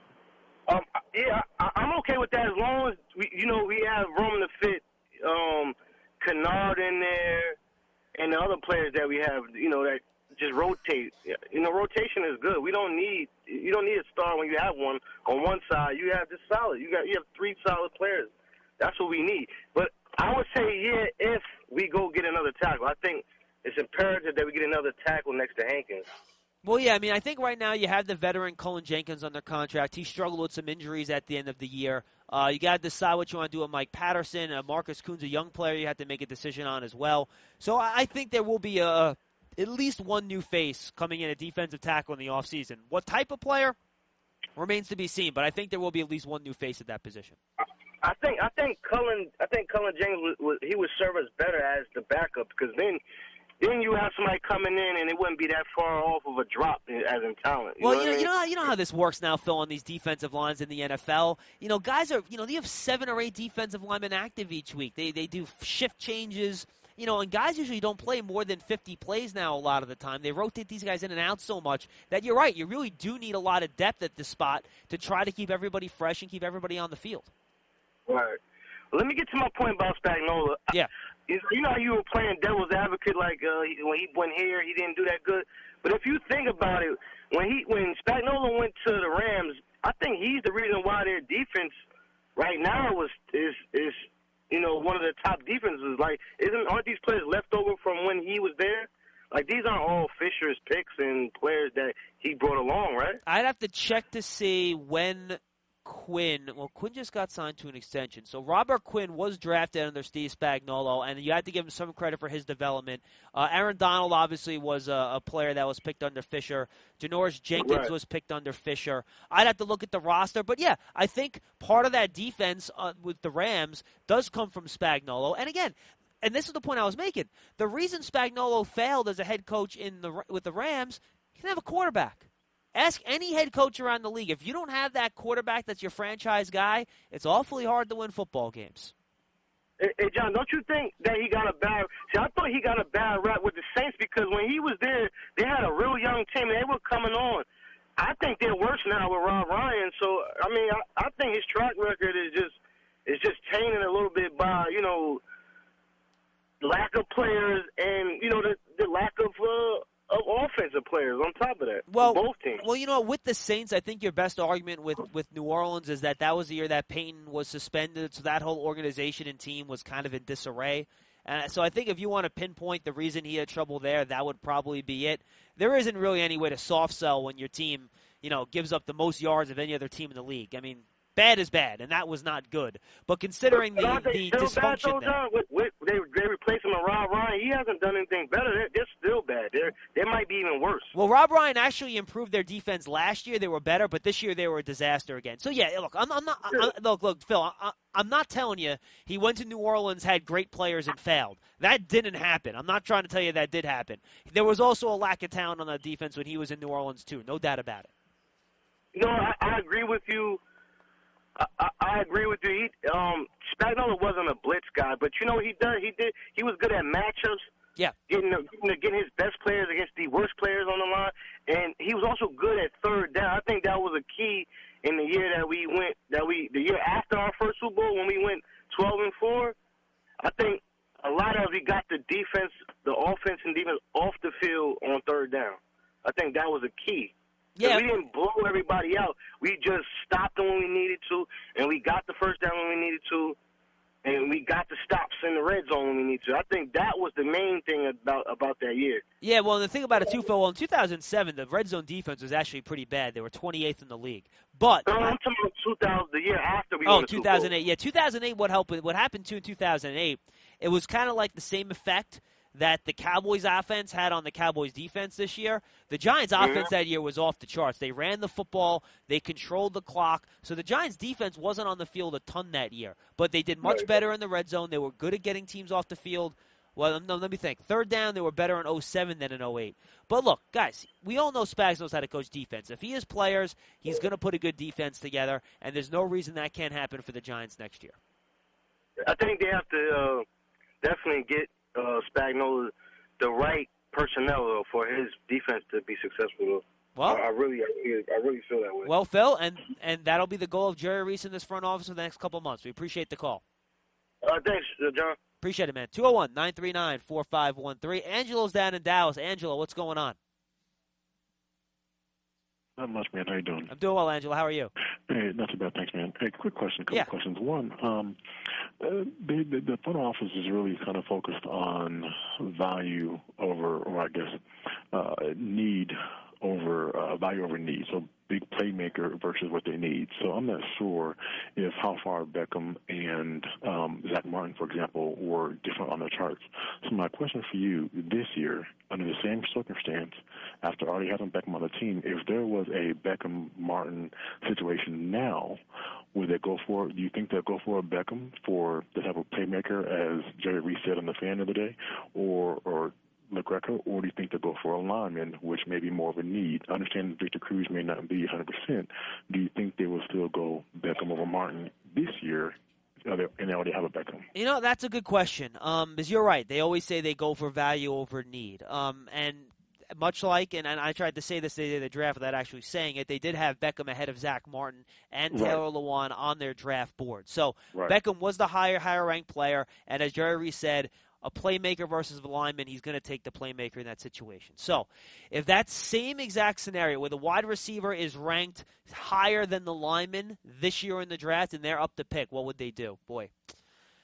Speaker 9: Um, yeah, I, I'm okay with that as long as we, you know, we have room to fit um, Kennard in there and the other players that we have. You know, that just rotate. You know, rotation is good. We don't need you don't need a star when you have one on one side. You have this solid. You got you have three solid players. That's what we need. But I would say, yeah, if we go get another tackle, I think it's imperative that we get another tackle next to Hankins.
Speaker 4: Well, yeah, I mean, I think right now you have the veteran Cullen Jenkins under contract. He struggled with some injuries at the end of the year. Uh, you got to decide what you want to do with Mike Patterson. Uh, Marcus Kuhn's a young player you have to make a decision on as well. So I, I think there will be a, at least one new face coming in at defensive tackle in the offseason. What type of player remains to be seen, but I think there will be at least one new face at that position.
Speaker 9: I think I think Cullen I think Cullen Jenkins would, would, he would serve us better as the backup because then then you have somebody coming in and it wouldn't be that far off of a drop as in talent. You
Speaker 4: well,
Speaker 9: know
Speaker 4: you know,
Speaker 9: I mean?
Speaker 4: you know, how, you know how this works now, Phil, on these defensive lines in the N F L. You know, guys are, you know, they have seven or eight defensive linemen active each week. They they do shift changes, you know, and guys usually don't play more than fifty plays now a lot of the time. They rotate these guys in and out so much that you're right. You really do need a lot of depth at this spot to try to keep everybody fresh and keep everybody on the field.
Speaker 9: Right. Well, let me get to my point about Spagnuolo.
Speaker 4: Yeah.
Speaker 9: You know how you were playing devil's advocate, like uh, when he went here, he didn't do that good. But if you think about it, when he when Spagnuolo went to the Rams, I think he's the reason why their defense right now was is is you know one of the top defenses. Like, isn't aren't these players left over from when he was there? Like, these aren't all Fisher's picks and players that he brought along, right?
Speaker 4: I'd have to check to see when Quinn, well, Quinn just got signed to an extension. So Robert Quinn was drafted under Steve Spagnuolo, and you had to give him some credit for his development. Uh, Aaron Donald obviously was a, a player that was picked under Fisher. Janoris Jenkins
Speaker 9: Right.
Speaker 4: was picked under Fisher. I'd have to look at the roster, but yeah, I think part of that defense uh, with the Rams does come from Spagnuolo. And again, and this is the point I was making, the reason Spagnuolo failed as a head coach in the with the Rams, he didn't have a quarterback. Ask any head coach around the league. If you don't have that quarterback that's your franchise guy, it's awfully hard to win football games.
Speaker 9: Hey, hey, John, don't you think that he got a bad – see, I thought he got a bad rap with the Saints because when he was there, they had a real young team, and they were coming on. I think they're worse now with Rob Ryan. So, I mean, I, I think his track record is just is just tainted a little bit by, you know, lack of players and, you know, the, the lack of uh, – of offensive players on top of that.
Speaker 4: Well,
Speaker 9: both teams.
Speaker 4: Well, you know, with the Saints, I think your best argument with, with New Orleans is that that was the year that Peyton was suspended, so that whole organization and team was kind of in disarray. Uh, so I think if you want to pinpoint the reason he had trouble there, that would probably be it. There isn't really any way to soft sell when your team, you know, gives up the most yards of any other team in the league. I mean, bad is bad, and that was not good. But considering the, the dysfunction there.
Speaker 9: With, with, they, they replaced him with Rob Ryan. He hasn't done anything better. They're, they're still bad. They're, they might be even worse.
Speaker 4: Well, Rob Ryan actually improved their defense last year. They were better, but this year they were a disaster again. So, yeah, look, I'm, I'm not I, – look, look, Phil, I, I'm not telling you he went to New Orleans, had great players, and failed. That didn't happen. I'm not trying to tell you that did happen. There was also a lack of talent on the defense when he was in New Orleans, too. No doubt about it.
Speaker 9: You know, I, I agree with you. I, I agree with you. He, um, Spagnuolo wasn't a blitz guy, but you know what he did? He did. He was good at matchups.
Speaker 4: Yeah.
Speaker 9: Getting getting his best players against the worst players on the line, and he was also good at third down. I think that was a key in the year that we went that we the year after our first Super Bowl when we went twelve and four. I think a lot of he got the defense, the offense and defense off the field on third down. I think that was a key.
Speaker 4: Yeah.
Speaker 9: We didn't blow everybody out. We just stopped them when we needed to, and we got the first down when we needed to, and we got the stops in the red zone when we needed to. I think that was the main thing about about that year.
Speaker 4: Yeah, well, the thing about it, too, Phil, well, in two thousand seven, the red zone defense was actually pretty bad. They were twenty-eighth in the league. But
Speaker 9: no, I'm talking about two thousand, the year after we
Speaker 4: oh,
Speaker 9: won the
Speaker 4: two thousand eight. Yeah, two thousand eight, what, helped, what happened, too, in two thousand eight, it was kind of like the same effect that the Cowboys offense had on the Cowboys defense this year. The Giants offense that year was off the charts. They ran the football. They controlled the clock. So the Giants defense wasn't on the field a ton that year. But they did much better in the red zone. They were good at getting teams off the field. Well, no, let me think. Third down, they were better in oh seven than in oh eight. But look, guys, we all know Spags knows how to coach defense. If he has players, he's going to put a good defense together, and there's no reason that can't happen for the Giants next year.
Speaker 9: I think they have to uh, definitely get uh, Spagnuolo the right personnel for his defense to be successful.
Speaker 4: Well,
Speaker 9: I, I really, I really, I really feel that way.
Speaker 4: Well, Phil, and and that'll be the goal of Jerry Reese in this front office for the next couple of months. We appreciate the call.
Speaker 9: Uh, thanks, uh, John.
Speaker 4: Appreciate it, man. two oh one, nine three nine, four five one three. Angelo's down in Dallas. Angelo, what's going on?
Speaker 10: Not much, man. How you doing?
Speaker 4: I'm doing well, Angelo. How are you?
Speaker 10: Hey, not too bad, thanks, man. Hey, quick question, a couple
Speaker 4: yeah.
Speaker 10: of questions. One, um, uh, the, the, the front office is really kind of focused on value over, or I guess, uh, need over, uh, value over need. So big playmaker versus what they need. So I'm not sure if how far Beckham and um, Zach Martin, for example, were different on the charts. So my question for you this year, under the same circumstance, after already having Beckham on the team, if there was a Beckham-Martin situation now, would they go for, do you think they'll go for a Beckham for the type of playmaker, as Jerry Reese said on the fan the other day, or, or LaGreca, or do you think they'll go for a lineman, which may be more of a need? I understand that Victor Cruz may not be one hundred percent. Do you think they will still go Beckham over Martin this year, and they already have a Beckham?
Speaker 4: You know, that's a good question, um, because you're right. They always say they go for value over need. Um, and much like, and, and I tried to say this the day of the draft without actually saying it, they did have Beckham ahead of Zach Martin and Taylor right. Lewan on their draft board. So right. Beckham was the higher, higher-ranked player, and as Jerry Reese said, a playmaker versus a lineman, he's going to take the playmaker in that situation. So if that same exact scenario where the wide receiver is ranked higher than the lineman this year in the draft and they're up to pick, what would they do? Boy,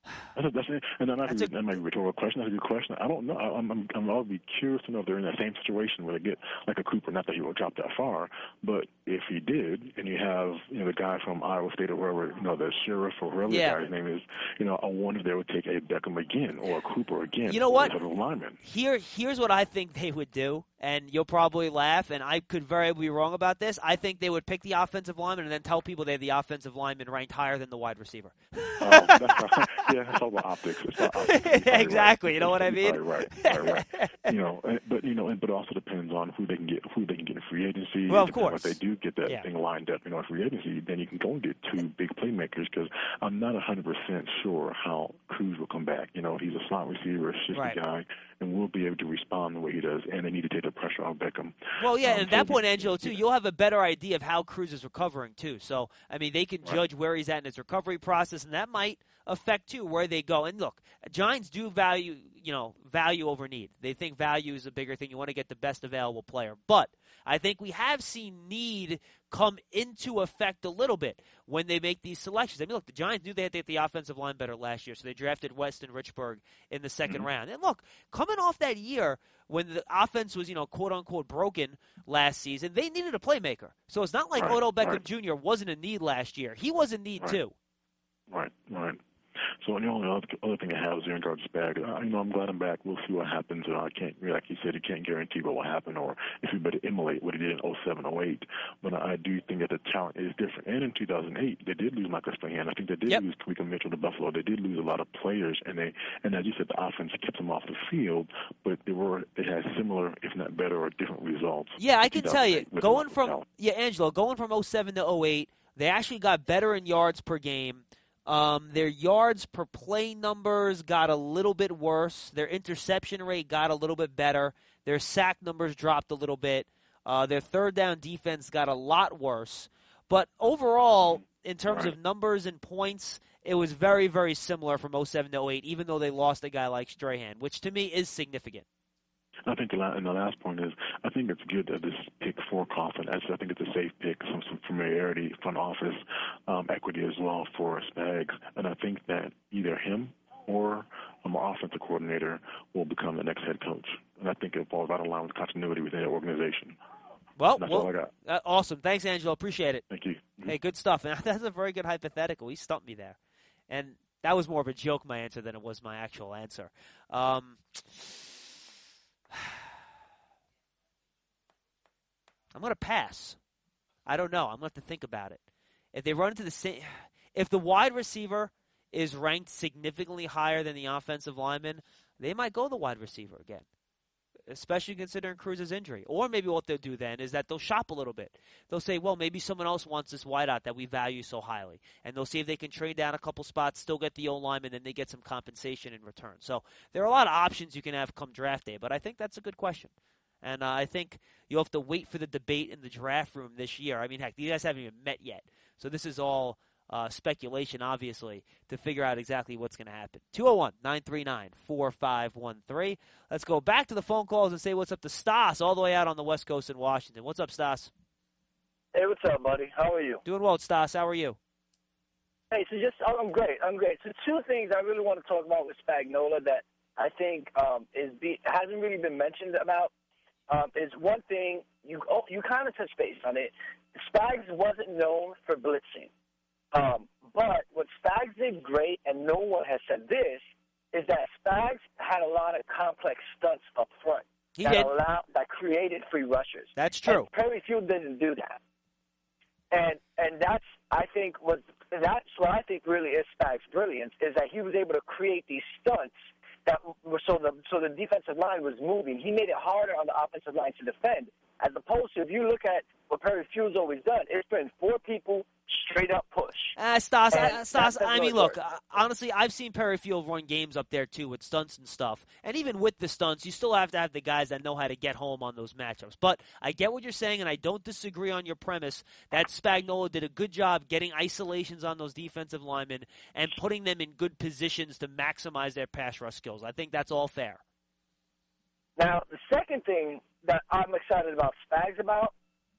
Speaker 10: That's, that's it. And that might,
Speaker 4: That's
Speaker 10: be,
Speaker 4: a-
Speaker 10: that might be a rhetorical question. That's a good question. I don't know. I, I'm, I'm, I'm, I'll be curious to know if they're in that same situation where they get like a Cooper. Not that he will drop that far, but if he did, and you have you know the guy from Iowa State or wherever, you know the sheriff or whoever
Speaker 4: Yeah.
Speaker 10: the guy's name is, you know, I wonder if they would take a Beckham again or a Cooper again.
Speaker 4: You know what?
Speaker 10: As a lineman.
Speaker 4: Here, here's what I think they would do, and you'll probably laugh, and I could very be wrong about this. I think they would pick the offensive lineman and then tell people they have the offensive lineman ranked higher than the wide receiver.
Speaker 10: Oh, that's not, yeah, it's all about optics. It's about optics.
Speaker 4: Exactly.
Speaker 10: Right.
Speaker 4: You know what I mean?
Speaker 10: Right, right, right, right. You know, and- but you know, and- but it also depends on who they can get, who they can get in free agency.
Speaker 4: Well, of
Speaker 10: It depends
Speaker 4: course.
Speaker 10: If they do get that
Speaker 4: Yeah.
Speaker 10: thing lined up, you know, in free agency, then you can go and get two big playmakers. Because I'm not one hundred percent sure how Cruz will come back. You know, he's a slot receiver, a shifty
Speaker 4: Right.
Speaker 10: guy, and will be able to respond the way he does. And they need to take the pressure off Beckham.
Speaker 4: Well, yeah,
Speaker 10: Um,
Speaker 4: and at
Speaker 10: so
Speaker 4: that
Speaker 10: we-
Speaker 4: point, Angelo, too, you'll have a better idea of how Cruz is recovering, too. So, I mean, they can
Speaker 10: Right.
Speaker 4: judge where he's at in his recovery process, and that might affect, too, where they go. And look, Giants do value, you know, value over need. They think value is a bigger thing. You want to get the best available player. But I think we have seen need come into effect a little bit when they make these selections. I mean, look, the Giants knew they had to get the offensive line better last year, so they drafted Weston Richburg in the second
Speaker 10: Mm-hmm.
Speaker 4: round. And look, coming off that year when the offense was, you know, quote-unquote broken last season, they needed a playmaker. So it's not like
Speaker 10: Right,
Speaker 4: Odell Beckham
Speaker 10: right.
Speaker 4: Junior wasn't in need last year. He was in need,
Speaker 10: Right.
Speaker 4: too.
Speaker 10: Right, right. So the only other, other thing I have is in regards to Spag. Uh, you know, I'm glad I'm back. We'll see what happens. Uh, I can't, like you said, you can't guarantee what will happen or if we better emulate what he did in oh seven, oh eight. But I do think that the talent is different. And in two thousand eight, they did lose Michael Strahan. I think they did
Speaker 4: Yep.
Speaker 10: lose Tweaker Mitchell to Buffalo. They did lose a lot of players, and they, and as you said, the offense kept them off the field. But they were, they had similar, if not better, or different results.
Speaker 4: Yeah, I
Speaker 10: in
Speaker 4: can tell you,
Speaker 10: 2008 with
Speaker 4: going
Speaker 10: Michael
Speaker 4: from
Speaker 10: talent.
Speaker 4: yeah, Angelo, going from oh seven to oh eight, they actually got better in yards per game. Um, their yards per play numbers got a little bit worse. Their interception rate got a little bit better. Their sack numbers dropped a little bit. Uh, their third down defense got a lot worse. But overall, in terms
Speaker 10: Right.
Speaker 4: of numbers and points, it was very, very similar from oh seven to oh eight, even though they lost a guy like Strahan, which to me is significant.
Speaker 10: I think the, la- and the last point is, I think it's good that this pick for Coughlin. Actually, I think it's a safe pick, some, some familiarity, front office um, equity as well for Spags. And I think that either him or um, our offensive coordinator will become the next head coach. And I think it falls out of line with continuity within the organization.
Speaker 4: Well,
Speaker 10: That's
Speaker 4: well
Speaker 10: all I got.
Speaker 4: uh, awesome. Thanks, Angelo. Appreciate it.
Speaker 10: Thank you.
Speaker 4: Hey, good stuff. And that's a very good hypothetical. He stumped me there. And that was more of a joke, my answer, than it was my actual answer. Um, I'm going to pass. I don't know. I'm going to have to think about it. If they run into the same, if the wide receiver is ranked significantly higher than the offensive lineman, they might go the wide receiver again, especially considering Cruz's injury. Or maybe what they'll do then is that they'll shop a little bit. They'll say, well, maybe someone else wants this wideout that we value so highly. And they'll see if they can trade down a couple spots, still get the O-lineman, and then they get some compensation in return. So there are a lot of options you can have come draft day, but I think that's a good question. And uh, I think you'll have to wait for the debate in the draft room this year. I mean, heck, you guys haven't even met yet. So this is all uh, speculation, obviously, to figure out exactly what's going to happen. two oh one, nine three nine, four five one three. Let's go back to the phone calls and say what's up to Stas all the way out on the West Coast in Washington. What's up, Stas?
Speaker 11: Hey, what's up, buddy? How are you?
Speaker 4: Doing well, Stas. How are you?
Speaker 11: Hey, so just I'm great. I'm great. So two things I really want to talk about with Spagnuolo that I think um, is be, hasn't really been mentioned about um, is one thing you oh, you kind of touched base on it. Spags wasn't known for blitzing, um, but what Spags did great, and no one has said this, is that Spags had a lot of complex stunts up front
Speaker 4: He
Speaker 11: that
Speaker 4: did.
Speaker 11: allowed that created free rushers.
Speaker 4: That's true.
Speaker 11: And Perry Field didn't do that. And and that's I think what that's what I think really is Spags' brilliance is that he was able to create these stunts that were so the so the defensive line was moving. He made it harder on the offensive line to defend, as opposed to if you look at what Perry Field's always done, it's been four people straight up push.
Speaker 4: Uh, Stas,
Speaker 11: And
Speaker 4: uh, Stas
Speaker 11: that doesn't
Speaker 4: I mean,
Speaker 11: really
Speaker 4: look,
Speaker 11: work.
Speaker 4: uh, honestly, I've seen Perry Field run games up there, too, with stunts and stuff. And even with the stunts, you still have to have the guys that know how to get home on those matchups. But I get what you're saying, and I don't disagree on your premise that Spagnuolo did a good job getting isolations on those defensive linemen and putting them in good positions to maximize their pass rush skills. I think that's all fair.
Speaker 11: Now, the second thing that I'm excited about Spags about,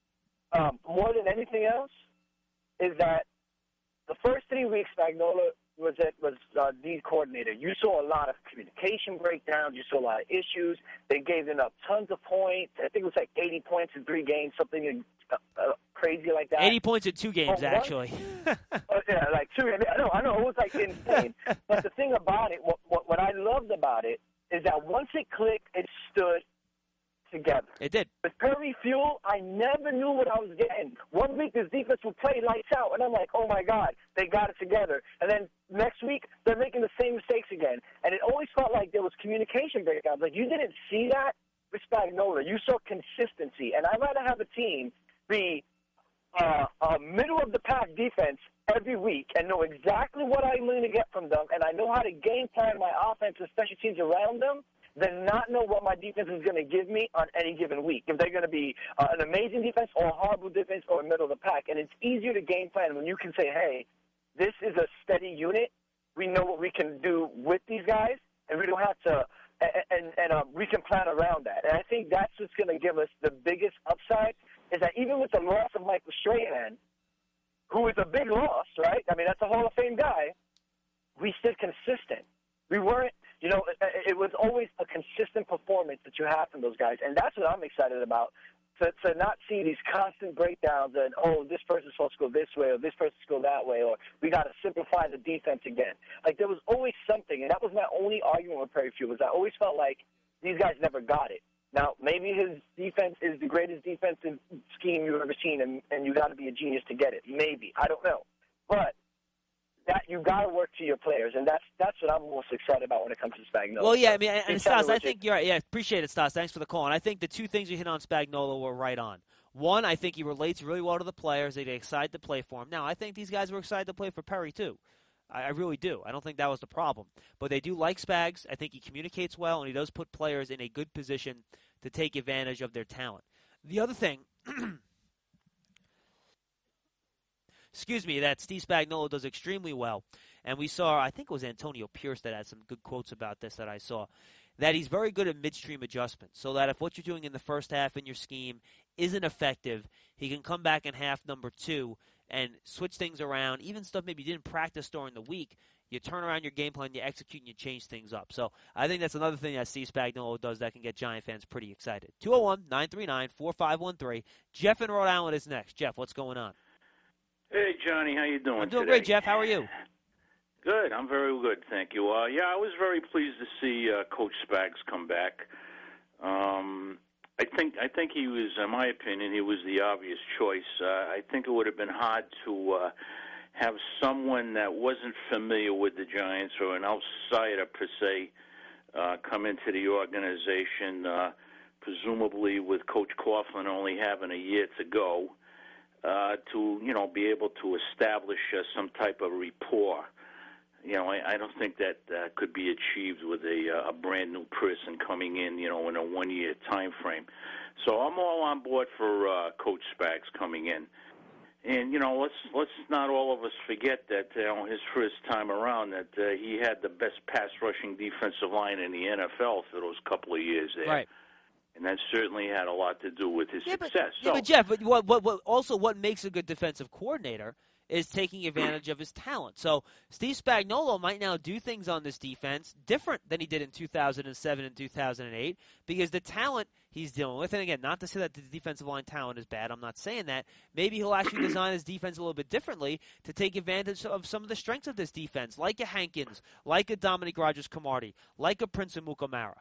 Speaker 11: um, more than anything else, is that the first three weeks Spagnuolo was it was uh, D coordinator, you saw a lot of communication breakdowns. You saw a lot of issues. They gave them up tons of points. I think it was like eighty points in three games, something uh, uh, crazy like that.
Speaker 4: eighty points in two games,
Speaker 11: oh,
Speaker 4: actually.
Speaker 11: uh, yeah, like two. I know, I know. It was like insane. But the thing about it, what, what what I loved about it is that once it clicked, it stood together.
Speaker 4: It did.
Speaker 11: With Perry Fuel, I never knew what I was getting. One week, this defense would play lights out, and I'm like, oh, my God, they got it together. And then next week, they're making the same mistakes again. And it always felt like there was communication breakdowns. Like, you didn't see that with Spagnuolo. You saw consistency. And I'd rather have a team be uh, a middle-of-the-pack defense every week and know exactly what I'm going to get from them, and I know how to game plan my offense and special teams around them, than not know what my defense is going to give me on any given week. If they're going to be uh, an amazing defense or a horrible defense or a middle of the pack. And it's easier to game plan when you can say, hey, this is a steady unit. We know what we can do with these guys, and we don't have to and, and, and uh, we can plan around that. And I think that's what's going to give us the biggest upside is that even with the loss of Michael Strahan, who is a big loss, right? I mean, that's a Hall of Fame guy. We stayed consistent. We weren't, you know, it, it was always a consistent performance that you have from those guys. And that's what I'm excited about, to, to not see these constant breakdowns and, oh, this person's supposed to go this way or this person's supposed to go that way or we got to simplify the defense again. Like, there was always something, and that was my only argument with Perry Fuel, was I always felt like these guys never got it. Now, maybe his defense is the greatest defensive scheme you've ever seen, and, and you got to be a genius to get it. Maybe. I don't know. But that you got to work to your players, and that's that's what I'm most excited about when it comes to Spagnuolo.
Speaker 4: Well, yeah, I mean, and, and Stas, I
Speaker 11: you-
Speaker 4: think you're right. Yeah, appreciate it, Stas. Thanks for the call. And I think the two things you hit on Spagnuolo were right on. One, I think he relates really well to the players. They get excited to play for him. Now, I think these guys were excited to play for Perry, too. I, I really do. I don't think that was the problem. But they do like Spags. I think he communicates well, and he does put players in a good position to take advantage of their talent. The other thing, excuse me, that Steve Spagnuolo does extremely well, and we saw, I think it was Antonio Pierce that had some good quotes about this that I saw, that he's very good at midstream adjustments, so that if what you're doing in the first half in your scheme isn't effective, he can come back in half number two and switch things around, even stuff maybe you didn't practice during the week. You turn around your game plan, you execute, and you change things up. So I think that's another thing that Steve Spagnuolo does that can get Giant fans pretty excited. two oh one, nine three nine, four five one three. Jeff in Rhode Island is next. Jeff, what's going on?
Speaker 12: Hey, Johnny, how you doing
Speaker 4: I'm doing
Speaker 12: today?
Speaker 4: great, Jeff. How are you?
Speaker 12: Good. I'm very good, thank you. Uh, yeah, I was very pleased to see uh, Coach Spags come back. Um, I think I think he was, in my opinion, he was the obvious choice. Uh, I think it would have been hard to uh, have someone that wasn't familiar with the Giants or an outsider, per se, uh, come into the organization, uh, presumably with Coach Coughlin only having a year to go, uh, to, you know, be able to establish uh, some type of rapport. You know, I, I don't think that uh, could be achieved with a, uh, a brand new person coming in, you know, in a one-year time frame. So I'm all on board for uh, Coach Spags coming in. And, you know, let's let's not all of us forget that, you know, his first time around, that uh, he had the best pass-rushing defensive line in the N F L for those couple of years there.
Speaker 4: Right.
Speaker 12: And that certainly had a lot to do with his
Speaker 4: Yeah, but,
Speaker 12: success.
Speaker 4: yeah,
Speaker 12: so,
Speaker 4: but Jeff, but what, what, what, also what makes a good defensive coordinator is taking advantage of his talent. So Steve Spagnuolo might now do things on this defense different than he did in two thousand seven and two thousand eight because the talent he's dealing with, and again, not to say that the defensive line talent is bad, I'm not saying that. Maybe he'll actually design his defense a little bit differently to take advantage of some of the strengths of this defense, like a Hankins, like a Dominic Rodgers-Cromartie, like a Prince Amukamara.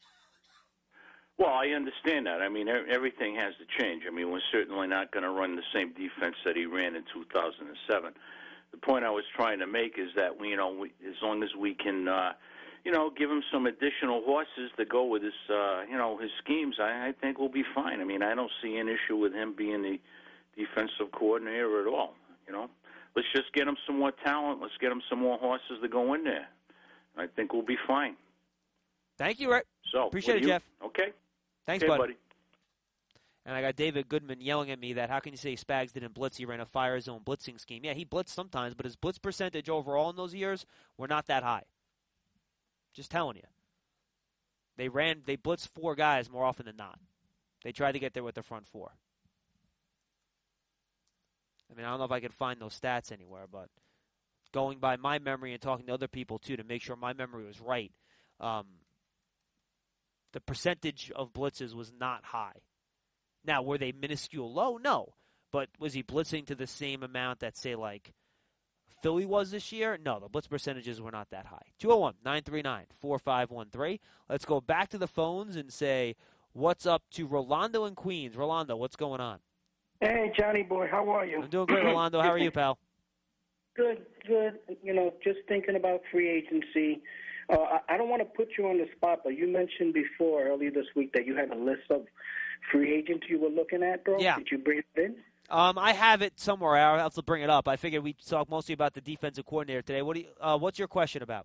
Speaker 12: Well, I understand that. I mean, everything has to change. I mean, we're certainly not going to run the same defense that he ran in two thousand seven. The point I was trying to make is that, you know, we, as long as we can, uh, you know, give him some additional horses to go with his, uh, you know, his schemes, I, I think we'll be fine. I mean, I don't see an issue with him being the defensive coordinator at all, you know. Let's just get him some more talent. Let's get him some more horses to go in there. I think we'll be fine.
Speaker 4: Thank you, Rick.
Speaker 12: So,
Speaker 4: appreciate it,
Speaker 12: you,
Speaker 4: Jeff.
Speaker 12: Okay.
Speaker 4: Thanks,
Speaker 12: okay,
Speaker 4: bud.
Speaker 12: buddy.
Speaker 4: And I got David Goodman yelling at me that how can you say Spags didn't blitz? He ran a fire zone blitzing scheme. Yeah, he blitzed sometimes, but his blitz percentage overall in those years were not that high. Just telling you. They ran, they blitzed four guys more often than not. They tried to get there with the front four. I mean, I don't know if I could find those stats anywhere, but going by my memory and talking to other people too to make sure my memory was right, um, the percentage of blitzes was not high. Now, were they minuscule low? No. But was he blitzing to the same amount that, say, like Philly was this year? No, the blitz percentages were not that high. two oh one, nine three nine, four five one three. Let's go back to the phones and say what's up to Rolando in Queens. Rolando, what's going on?
Speaker 13: Hey, Johnny boy, how are you?
Speaker 4: I'm doing great, Rolando. How are you, pal?
Speaker 13: Good, good. You know, just thinking about free agency. Uh, I, I don't want to put you on the spot, but you mentioned before earlier this week that you had a list of free agents you were looking at, bro.
Speaker 4: Yeah.
Speaker 13: Did you bring it in?
Speaker 4: Um, I have it somewhere. I'll have to bring it up. I figured we'd talk mostly about the defensive coordinator today. What do you, uh, what's your question about?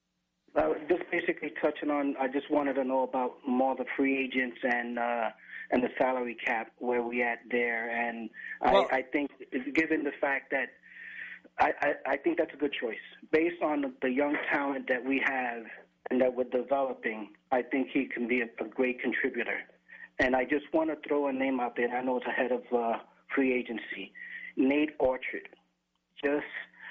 Speaker 13: Uh, just basically touching on, I just wanted to know about more the free agents and uh, and the salary cap, where we at there. And
Speaker 4: Well-
Speaker 13: I, I think, given the fact that I, I, I think that's a good choice. Based on the, the young talent that we have and that we're developing, I think he can be a, a great contributor. And I just want to throw a name out there. I know it's ahead of uh, free agency. Nate Orchard, just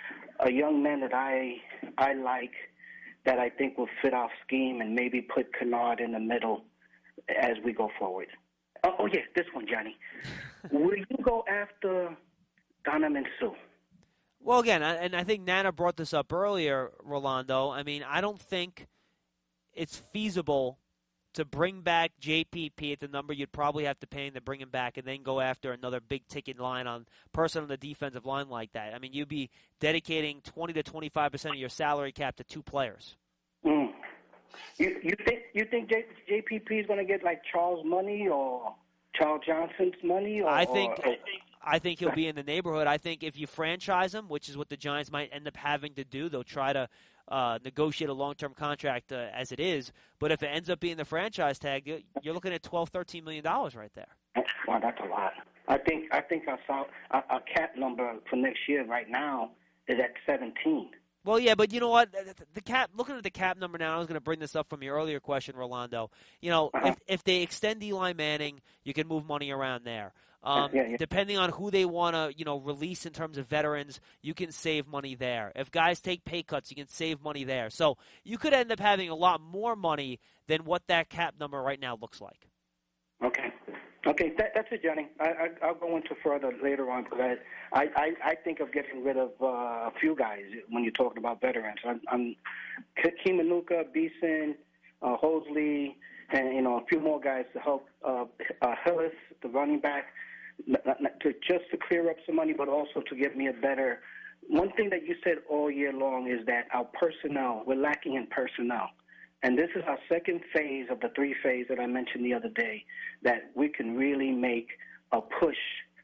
Speaker 13: a young man that I I like, that I think will fit our scheme and maybe put Kennard in the middle as we go forward. Oh, oh yeah, this one, Johnny. Will you go after Donovan Sue?
Speaker 4: Well, again, I- and I think Nana brought this up earlier, Rolando. I mean, I don't think it's feasible to bring back J P P at the number you'd probably have to pay him to bring him back and then go after another big-ticket line on person on the defensive line like that. I mean, you'd be dedicating twenty to twenty-five percent of your salary cap to two players.
Speaker 13: Mm. You you think you think J, JPP is going to get like Charles money or Charles Johnson's money? Or,
Speaker 4: I think
Speaker 13: or,
Speaker 4: I think he'll be in the neighborhood. I think if you franchise him, which is what the Giants might end up having to do, they'll try to uh, negotiate a long-term contract uh, as it is. But if it ends up being the franchise tag, you- you're looking at twelve, thirteen million dollars right there.
Speaker 13: wow, that's a lot. I think I think I saw our, our cap number for next year right now is at seventeen.
Speaker 4: Well, yeah, but you know what? The- The cap. Looking at the cap number now, I was going to bring this up from your earlier question, Rolando. You know, if if they extend Eli Manning, you can move money around there. Um,
Speaker 13: Yeah, yeah.
Speaker 4: Depending on who they want to, you know, release in terms of veterans, you can save money there. If guys take pay cuts, you can save money there. So you could end up having a lot more money than what that cap number right now looks like.
Speaker 13: Okay. Okay, that, that's it, Johnny. I, I, I'll go into further later on because I, I, I think of getting rid of uh, a few guys when you're talking about veterans. I'm, I'm Kimanuka, Beeson, uh, Hosley, and you know a few more guys to help uh, uh, Hillis, the running back, not, not, to just to clear up some money, but also to give me a better. One thing that you said all year long is that our personnel, we're lacking in personnel. And this is our second phase of the three phase that I mentioned the other day, that we can really make a push,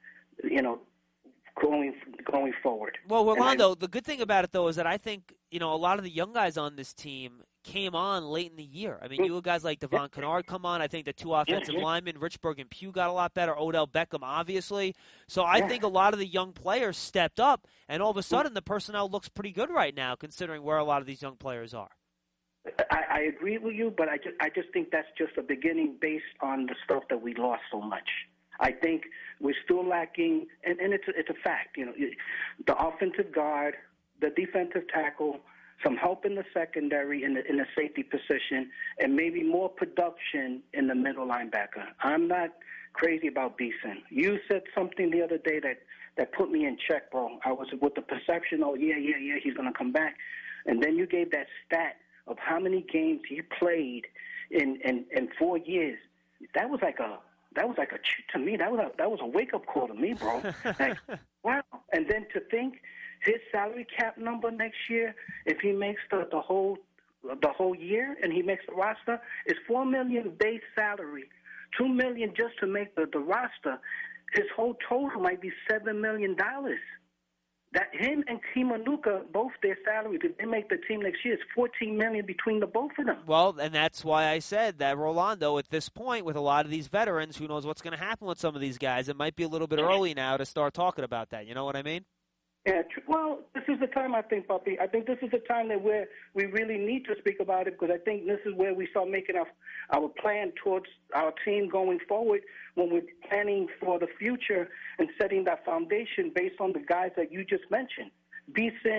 Speaker 13: you know, going going forward.
Speaker 4: Well,
Speaker 13: And I-
Speaker 4: Rolando, the good thing about it, though, is that I think, you know, a lot of the young guys on this team came on late in the year. I mean, you had guys like Devon Kennard come on. I think the two offensive
Speaker 13: yeah.
Speaker 4: linemen, Richburg and Pugh, got a lot better. Odell Beckham, obviously. So I
Speaker 13: Yeah.
Speaker 4: think a lot of the young players stepped up, and all of a sudden the personnel looks pretty good right now, considering where a lot of these young players are.
Speaker 13: I, I agree with you, but I just, I just think that's just a beginning based on the stuff that we lost so much. I think we're still lacking, and, and it's, a, it's a fact, you know, the offensive guard, the defensive tackle, some help in the secondary, in the, in the safety position, and maybe more production in the middle linebacker. I'm not crazy about Beeson. You said something the other day that, that put me in check, bro. I was with the perception, oh, yeah, yeah, yeah, he's going to come back. And then you gave that stat of how many games he played in, in, in four years. That was like a that was like a to me that was a, that was a wake up call to me, bro. Like, wow! And then to think his salary cap number next year, if he makes the, the whole the whole year and he makes the roster, is four million base salary, two million just to make the, the roster. His whole total might be seven million dollars. That him and Kimanuka, both their salaries, if they make the team next year, it's fourteen million between the both of them.
Speaker 4: Well, and that's why I said that Rolando, at this point, with a lot of these veterans, who knows what's going to happen with some of these guys? It might be a little bit early now to start talking about that. You know what I mean?
Speaker 13: Yeah, tr- well, this is the time, I think, Puppy. I think this is the time that where we really need to speak about it, because I think this is where we start making our our plan towards our team going forward, when we're planning for the future and setting that foundation based on the guys that you just mentioned. Beeson,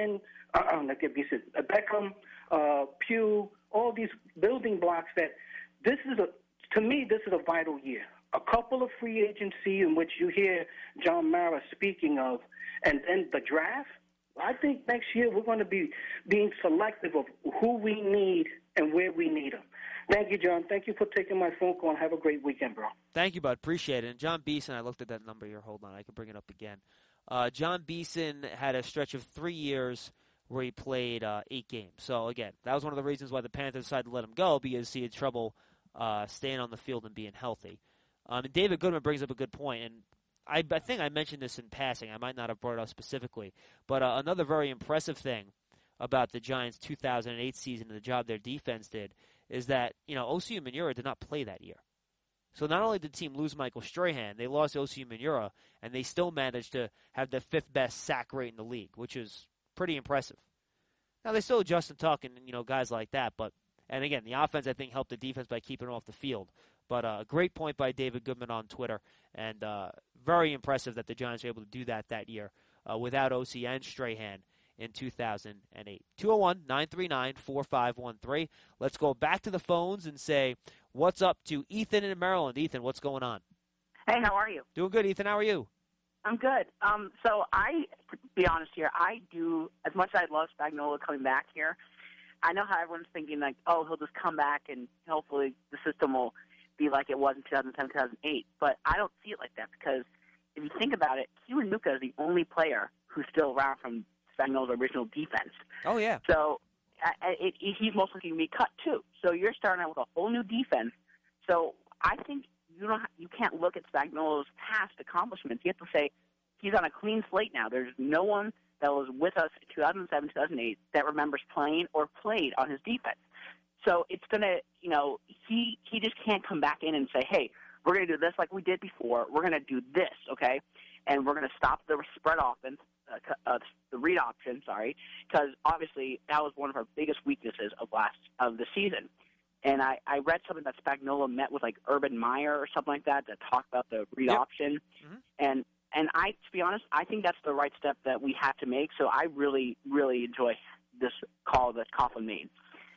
Speaker 13: uh, like B said, Beckham, uh, Pugh, all these building blocks that this is a, to me, this is a vital year. A couple of free agency in which you hear John Mara speaking of, and then the draft. I think next year we're going to be being selective of who we need and where we need them. Thank you, John. Thank you for taking my phone call, and have a great weekend, bro.
Speaker 4: Thank you, bud. Appreciate it. And John Beeson, I looked at that number here. Hold on. I can bring it up again. Uh, John Beeson had a stretch of three years where he played uh, eight games. So, again, that was one of the reasons why the Panthers decided to let him go, because he had trouble uh, staying on the field and being healthy. Um, and David Goodman brings up a good point, and I, I think I mentioned this in passing. I might not have brought it up specifically. But uh, another very impressive thing about the Giants' two thousand eight season and the job their defense did is that, you know, Osi Umenyiora did not play that year. So not only did the team lose Michael Strahan, they lost Osi Umenyiora, and they still managed to have the fifth best sack rate in the league, which is pretty impressive. Now, they still have Justin Tuck and, you know, guys like that, but, and again, the offense, I think, helped the defense by keeping it off the field. But a uh, great point by David Goodman on Twitter, and uh, very impressive that the Giants were able to do that that year uh, without Osi and Strahan in two thousand eight. two oh one, nine three nine, four five one three. Let's go back to the phones and say what's up to Ethan in Maryland. Ethan, what's going on?
Speaker 14: Hey, how are you?
Speaker 4: Doing good, Ethan. How are you?
Speaker 14: I'm good. Um, so I, to be honest here, I do, as much as I love Spagnuolo coming back here, I know how everyone's thinking, like, oh, he'll just come back and hopefully the system will be like it was in two thousand seven, two thousand eight. But I don't see it like that, because if you think about it, Kiwanuka is the only player who's still around from Spagnuolo's original defense.
Speaker 4: Oh, yeah.
Speaker 14: So uh, it, it, he's most likely going to be cut, too. So you're starting out with a whole new defense. So I think you don't you can't look at Spagnuolo's past accomplishments. You have to say he's on a clean slate now. There's no one that was with us in two thousand seven, two thousand eight that remembers playing or played on his defense. So it's going to, you know, he, he just can't come back in and say, hey, we're going to do this like we did before. We're going to do this, okay? And we're going to stop the spread offense, uh, uh, the read option, sorry, because obviously that was one of our biggest weaknesses of last of the season. And I, I read something that Spagnuolo met with, like, Urban Meyer or something like that to talk about the read
Speaker 4: yep.
Speaker 14: option.
Speaker 4: Mm-hmm.
Speaker 14: And and I, to be honest, I think that's the right step that we have to make. So I really, really enjoy this call that Coughlin made.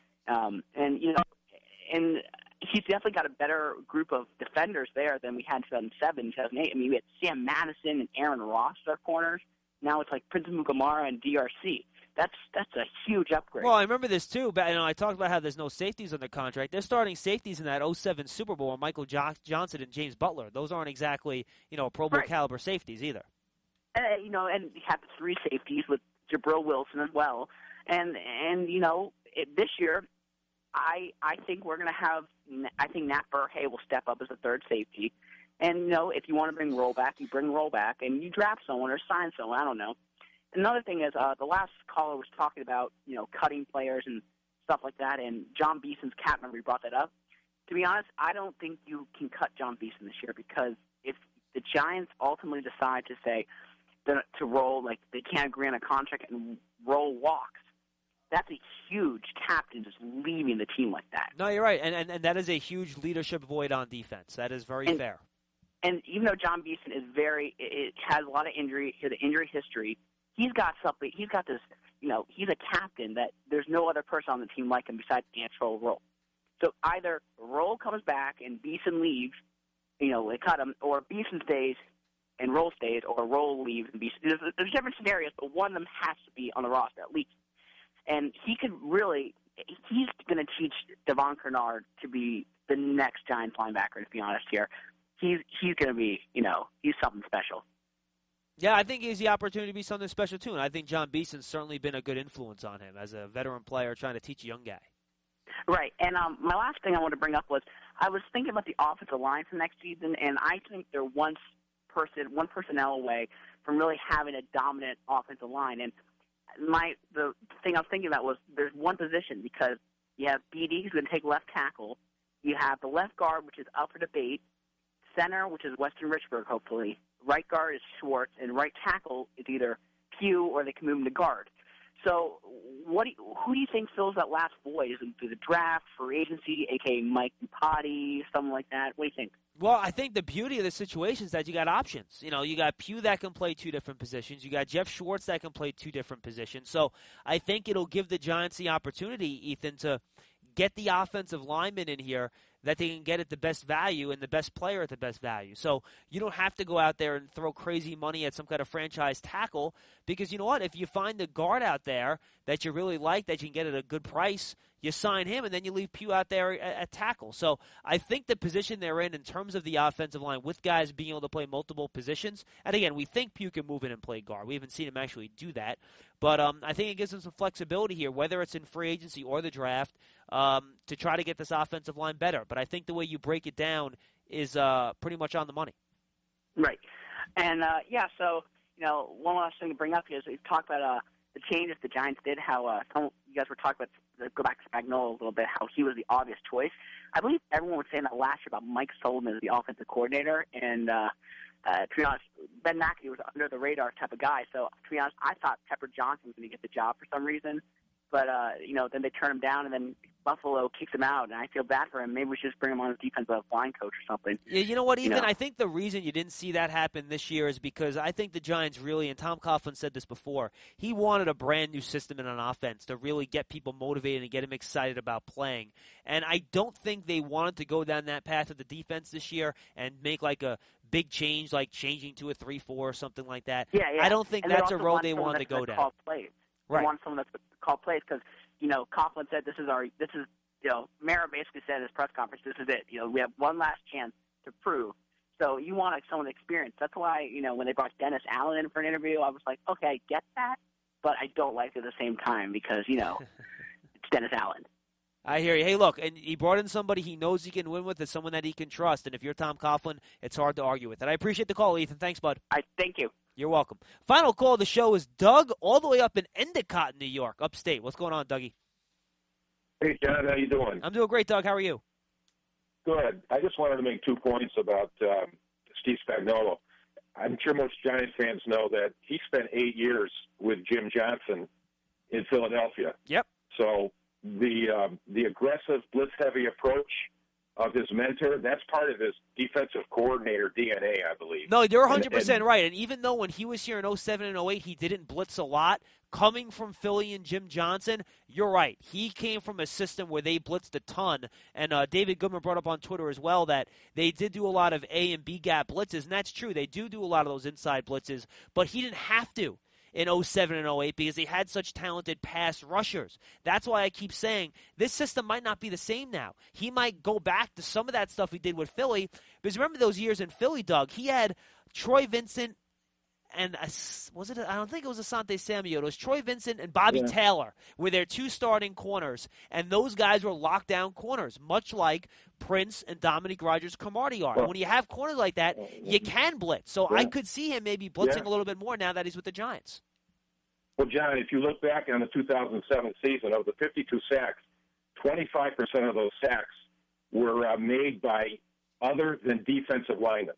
Speaker 14: Um, and, you know, and he's definitely got a better group of defenders there than we had in two thousand seven, two thousand eight. I mean, we had Sam Madison and Aaron Ross as our corners. Now it's like Prince Mukamara and D R C. That's that's a huge upgrade.
Speaker 4: Well, I remember this, too. But, you know, I talked about how there's no safeties on the contract. They're starting safeties in that oh seven Super Bowl with Michael jo- Johnson and James Butler. Those aren't exactly, you know, Pro Bowl
Speaker 14: right.
Speaker 4: caliber safeties either.
Speaker 14: Uh, you know, and we have three safeties with Jabril Wilson as well. And, and you know, it, this year, I I think we're going to have – I think Nat Burhay will step up as a third safety. And, you know, if you want to bring rollback, you bring rollback, and you draft someone or sign someone. I don't know. Another thing is uh, the last caller was talking about, you know, cutting players and stuff like that, and John Beeson's cap memory brought that up. To be honest, I don't think you can cut John Beeson this year, because if the Giants ultimately decide to say that, to roll, like they can't agree on a contract and roll walks, that's a huge captain just leaving the team like that.
Speaker 4: No, you're right, and and, and that is a huge leadership void on defense. That is very
Speaker 14: and,
Speaker 4: fair.
Speaker 14: And even though John Beeson is very, it has a lot of injury, he has an injury history, he's got something, he's got this, you know, he's a captain that there's no other person on the team like him besides Antrell Roll. So either Roll comes back and Beeson leaves, you know, they cut him, or Beeson stays and Roll stays, or Roll leaves and Beeson. There's, there's different scenarios, but one of them has to be on the roster at least. And he could really, he's going to teach Devon Kennard to be the next Giants linebacker, to be honest here. He's, he's going to be, you know, he's something special.
Speaker 4: Yeah, I think he has the opportunity to be something special, too. And I think John Beeson's certainly been a good influence on him as a veteran player trying to teach a young guy.
Speaker 14: Right. And um, my last thing I want to bring up was I was thinking about the offensive line for next season, and I think they're one person, one personnel away from really having a dominant offensive line. And my the thing I was thinking about was there's one position, because you have B D, who's going to take left tackle. You have the left guard, which is up for debate. Center, which is Weston Richburg, hopefully. Right guard is Schwartz, and right tackle is either Pugh or they can move him to guard. So, what do you, who do you think fills that last void? Is it through the draft, free agency, aka Mike Potty, something like that? What do you think?
Speaker 4: Well, I think the beauty of the situation is that you got options. You know, you got Pugh that can play two different positions. You got Jeff Schwartz that can play two different positions. So I think it'll give the Giants the opportunity, Ethan, to get the offensive lineman in here that they can get at the best value and the best player at the best value. So you don't have to go out there and throw crazy money at some kind of franchise tackle because, you know what, if you find a guard out there that you really like, that you can get at a good price, you sign him, and then you leave Pugh out there at, at tackle. So I think the position they're in in terms of the offensive line with guys being able to play multiple positions, and again, we think Pugh can move in and play guard. We haven't seen him actually do that. But um, I think it gives them some flexibility here, whether it's in free agency or the draft, um, to try to get this offensive line better. But I think the way you break it down is uh, pretty much on the money.
Speaker 14: Right. And, uh, yeah, so, you know, one last thing to bring up here is we talked about uh, the changes the Giants did, how uh, some, you guys were talking about, go back to Spagnuolo a little bit, how he was the obvious choice. I believe everyone was saying that last year about Mike Sullivan as the offensive coordinator, and uh, uh, to be honest, Ben McAdoo was under the radar type of guy. So to be honest, I thought Pepper Johnson was going to get the job for some reason, but uh, you know, then they turn him down, and then Buffalo kicks him out, and I feel bad for him. Maybe we should just bring him on as defensive line coach or something.
Speaker 4: Yeah, you know what, Ethan?
Speaker 14: You know?
Speaker 4: I think the reason you didn't see that happen this year is because I think the Giants really, and Tom Coughlin said this before, he wanted a brand new system in an offense to really get people motivated and get them excited about playing. And I don't think they wanted to go down that path of the defense this year and make like a big change, like changing to a three four or something like that.
Speaker 14: Yeah, yeah.
Speaker 4: I don't think
Speaker 14: and
Speaker 4: that's a
Speaker 14: also
Speaker 4: road
Speaker 14: want
Speaker 4: they wanted to go
Speaker 14: that's
Speaker 4: down.
Speaker 14: Call plays.
Speaker 4: Right.
Speaker 14: They want someone that's call plays because, you know, Coughlin said this is our, this is, you know, Mara basically said in his press conference, this is it. You know, we have one last chance to prove. So you want like, someone experienced. That's why, you know, when they brought Dennis Allen in for an interview, I was like, okay, I get that, but I don't like it at the same time because, you know, it's Dennis Allen.
Speaker 4: I hear you. Hey, look, and he brought in somebody he knows he can win with, and someone that he can trust. And if you're Tom Coughlin, it's hard to argue with it. I appreciate the call, Ethan. Thanks, bud.
Speaker 14: I thank you.
Speaker 4: You're welcome. Final call of the show is Doug, all the way up in Endicott, New York, upstate. What's going on, Dougie?
Speaker 15: Hey, John, how you doing?
Speaker 4: I'm doing great, Doug. How are you?
Speaker 15: Good. I just wanted to make two points about um, Steve Spagnuolo. I'm sure most Giants fans know that he spent eight years with Jim Johnson in Philadelphia.
Speaker 4: Yep.
Speaker 15: So the um, the aggressive, blitz-heavy approach of his mentor, that's part of his defensive coordinator D N A, I believe.
Speaker 4: No, you're one hundred percent
Speaker 15: and, and,
Speaker 4: right. And even though when he was here in oh seven and oh eight, he didn't blitz a lot, coming from Philly and Jim Johnson, you're right. He came from a system where they blitzed a ton. And uh, David Goodman brought up on Twitter as well that they did do a lot of A and B gap blitzes, and that's true. They do do a lot of those inside blitzes, but he didn't have to in oh seven and oh eight because they had such talented pass rushers. That's why I keep saying this system might not be the same now. He might go back to some of that stuff he did with Philly, because remember those years in Philly, Doug, he had Troy Vincent and a, was it? A, I don't think it was Asante Samuel. It was Troy Vincent and Bobby yeah. Taylor were their two starting corners, and those guys were lockdown corners, much like Prince and Dominique Rodgers-Cromartie are. Well, when you have corners like that, you can blitz. So yeah. I could see him maybe blitzing yeah. a little bit more now that he's with the Giants.
Speaker 15: Well, John, if you look back on the two thousand seven season, of the fifty-two sacks, twenty-five percent of those sacks were uh, made by other than defensive linemen.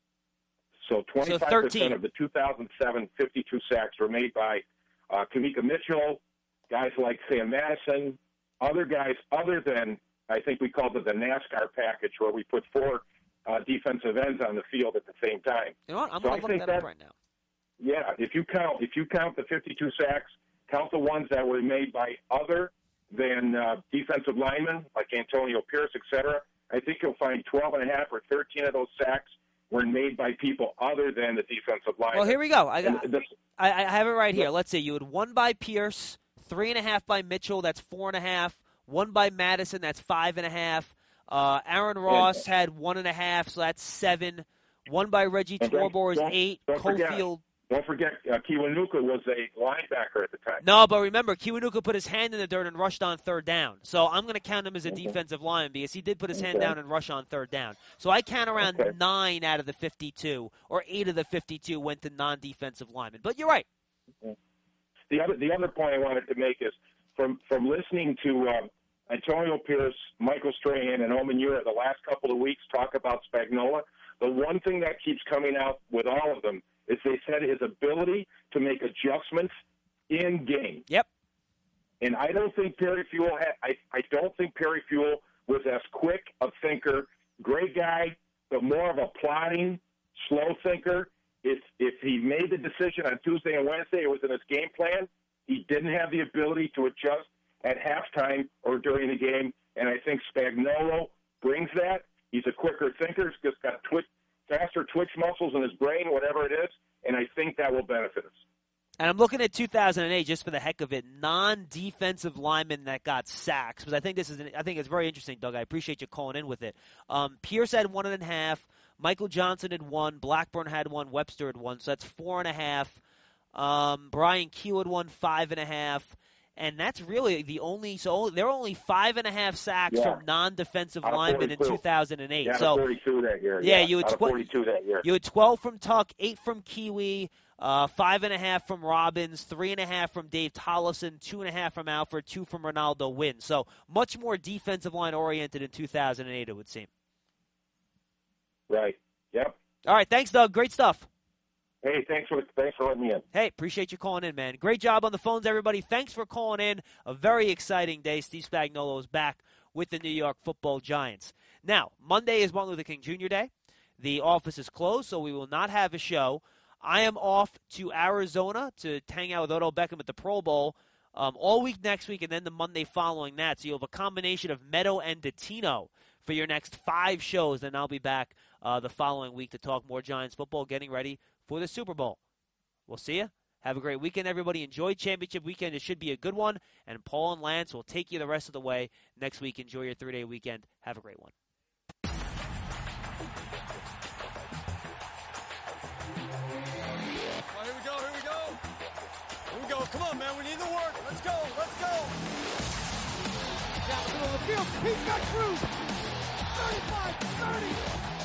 Speaker 15: So twenty-five percent of the two thousand seven fifty-two sacks were made by uh, Kamika Mitchell, guys like Sam Madison, other guys other than, I think we called it the NASCAR package, where we put four uh, defensive ends on the field at the same time.
Speaker 4: You know what? I'm
Speaker 15: so
Speaker 4: going to look that, that up right now.
Speaker 15: Yeah, if you count if you count the fifty-two sacks, count the ones that were made by other than uh, defensive linemen, like Antonio Pierce, et cetera, I think you'll find twelve and a half or thirteen of those sacks were made by people other than the defensive line.
Speaker 4: Well, here we go. I, got, I, I have it right here. Let's see. You had one by Pierce, three and a half by Mitchell. That's four and a half. One by Madison. That's five and a half. Uh, Aaron Ross had one and a half, so that's seven. One by Reggie Torbor is eight.
Speaker 15: Don't
Speaker 4: Cofield.
Speaker 15: Forget, don't forget, uh, Kiwanuka was a linebacker at the time.
Speaker 4: No, but remember, Kiwanuka put his hand in the dirt and rushed on third down. So I'm going to count him as a okay. defensive lineman because he did put his hand okay. down and rush on third down. So I count around okay. nine out of the fifty-two, or eight of the fifty-two went to non-defensive linemen. But you're right.
Speaker 15: Okay. The other the other point I wanted to make is from from listening to um, Antonio Pierce, Michael Strahan, and Omen Ura the last couple of weeks talk about Spagnuolo, the one thing that keeps coming out with all of them is they said his ability to make adjustments in game.
Speaker 4: Yep.
Speaker 15: And I don't think Perry Fuel had, I, I don't think Perry Fuel was as quick a thinker, great guy, but more of a plotting, slow thinker. If if he made the decision on Tuesday and Wednesday, it was in his game plan. He didn't have the ability to adjust at halftime or during the game, and I think Spagnuolo brings that. He's a quicker thinker. He's just got twitch, faster twitch muscles in his brain, whatever it is, and I think that will benefit us.
Speaker 4: And I'm looking at two thousand eight just for the heck of it. Non-defensive linemen that got sacks, because I think this is an, I think it's very interesting, Doug. I appreciate you calling in with it. Um, Pierce had one and a half. Michael Johnson had one. Blackburn had one. Webster had one. So that's four and a half. Um, Brian Keel had one, five and a half. And that's really the only. So there were only five and a half sacks
Speaker 15: Yeah.
Speaker 4: from non-defensive
Speaker 15: Out of
Speaker 4: linemen in
Speaker 15: forty-two.
Speaker 4: two thousand eight.
Speaker 15: Yeah,
Speaker 4: so
Speaker 15: forty-two that year.
Speaker 4: Yeah,
Speaker 15: Yeah,
Speaker 4: you had
Speaker 15: out of
Speaker 4: tw-
Speaker 15: forty-two that year.
Speaker 4: You had twelve from Tuck, eight from Kiwi, uh, five and a half from Robbins, three and a half from Dave Tollefson, two and a half from Alfred, two from Ronaldo Wynn. So much more defensive line oriented in two thousand eight, it would seem.
Speaker 15: Right. Yep.
Speaker 4: All right, thanks, Doug. Great stuff.
Speaker 15: Hey, thanks for thanks for letting me in.
Speaker 4: Hey, appreciate you calling in, man. Great job on the phones, everybody. Thanks for calling in. A very exciting day. Steve Spagnuolo is back with the New York Football Giants. Now, Monday is Martin Luther King Junior Day. The office is closed, so we will not have a show. I am off to Arizona to hang out with Odell Beckham at the Pro Bowl um, all week next week and then the Monday following that. So you'll have a combination of Meadow and Dottino for your next five shows. Then I'll be back uh, the following week to talk more Giants football, getting ready for the Super Bowl. We'll see you. Have a great weekend, everybody. Enjoy championship weekend. It should be a good one. And Paul and Lance will take you the rest of the way next week. Enjoy your three-day weekend. Have a great one.
Speaker 1: Oh, here we go, here we go. Here we go. Come on, man. We need the work. Let's go, let's go.
Speaker 2: Down the middle of the field. He's got Cruz. thirty-five, thirty.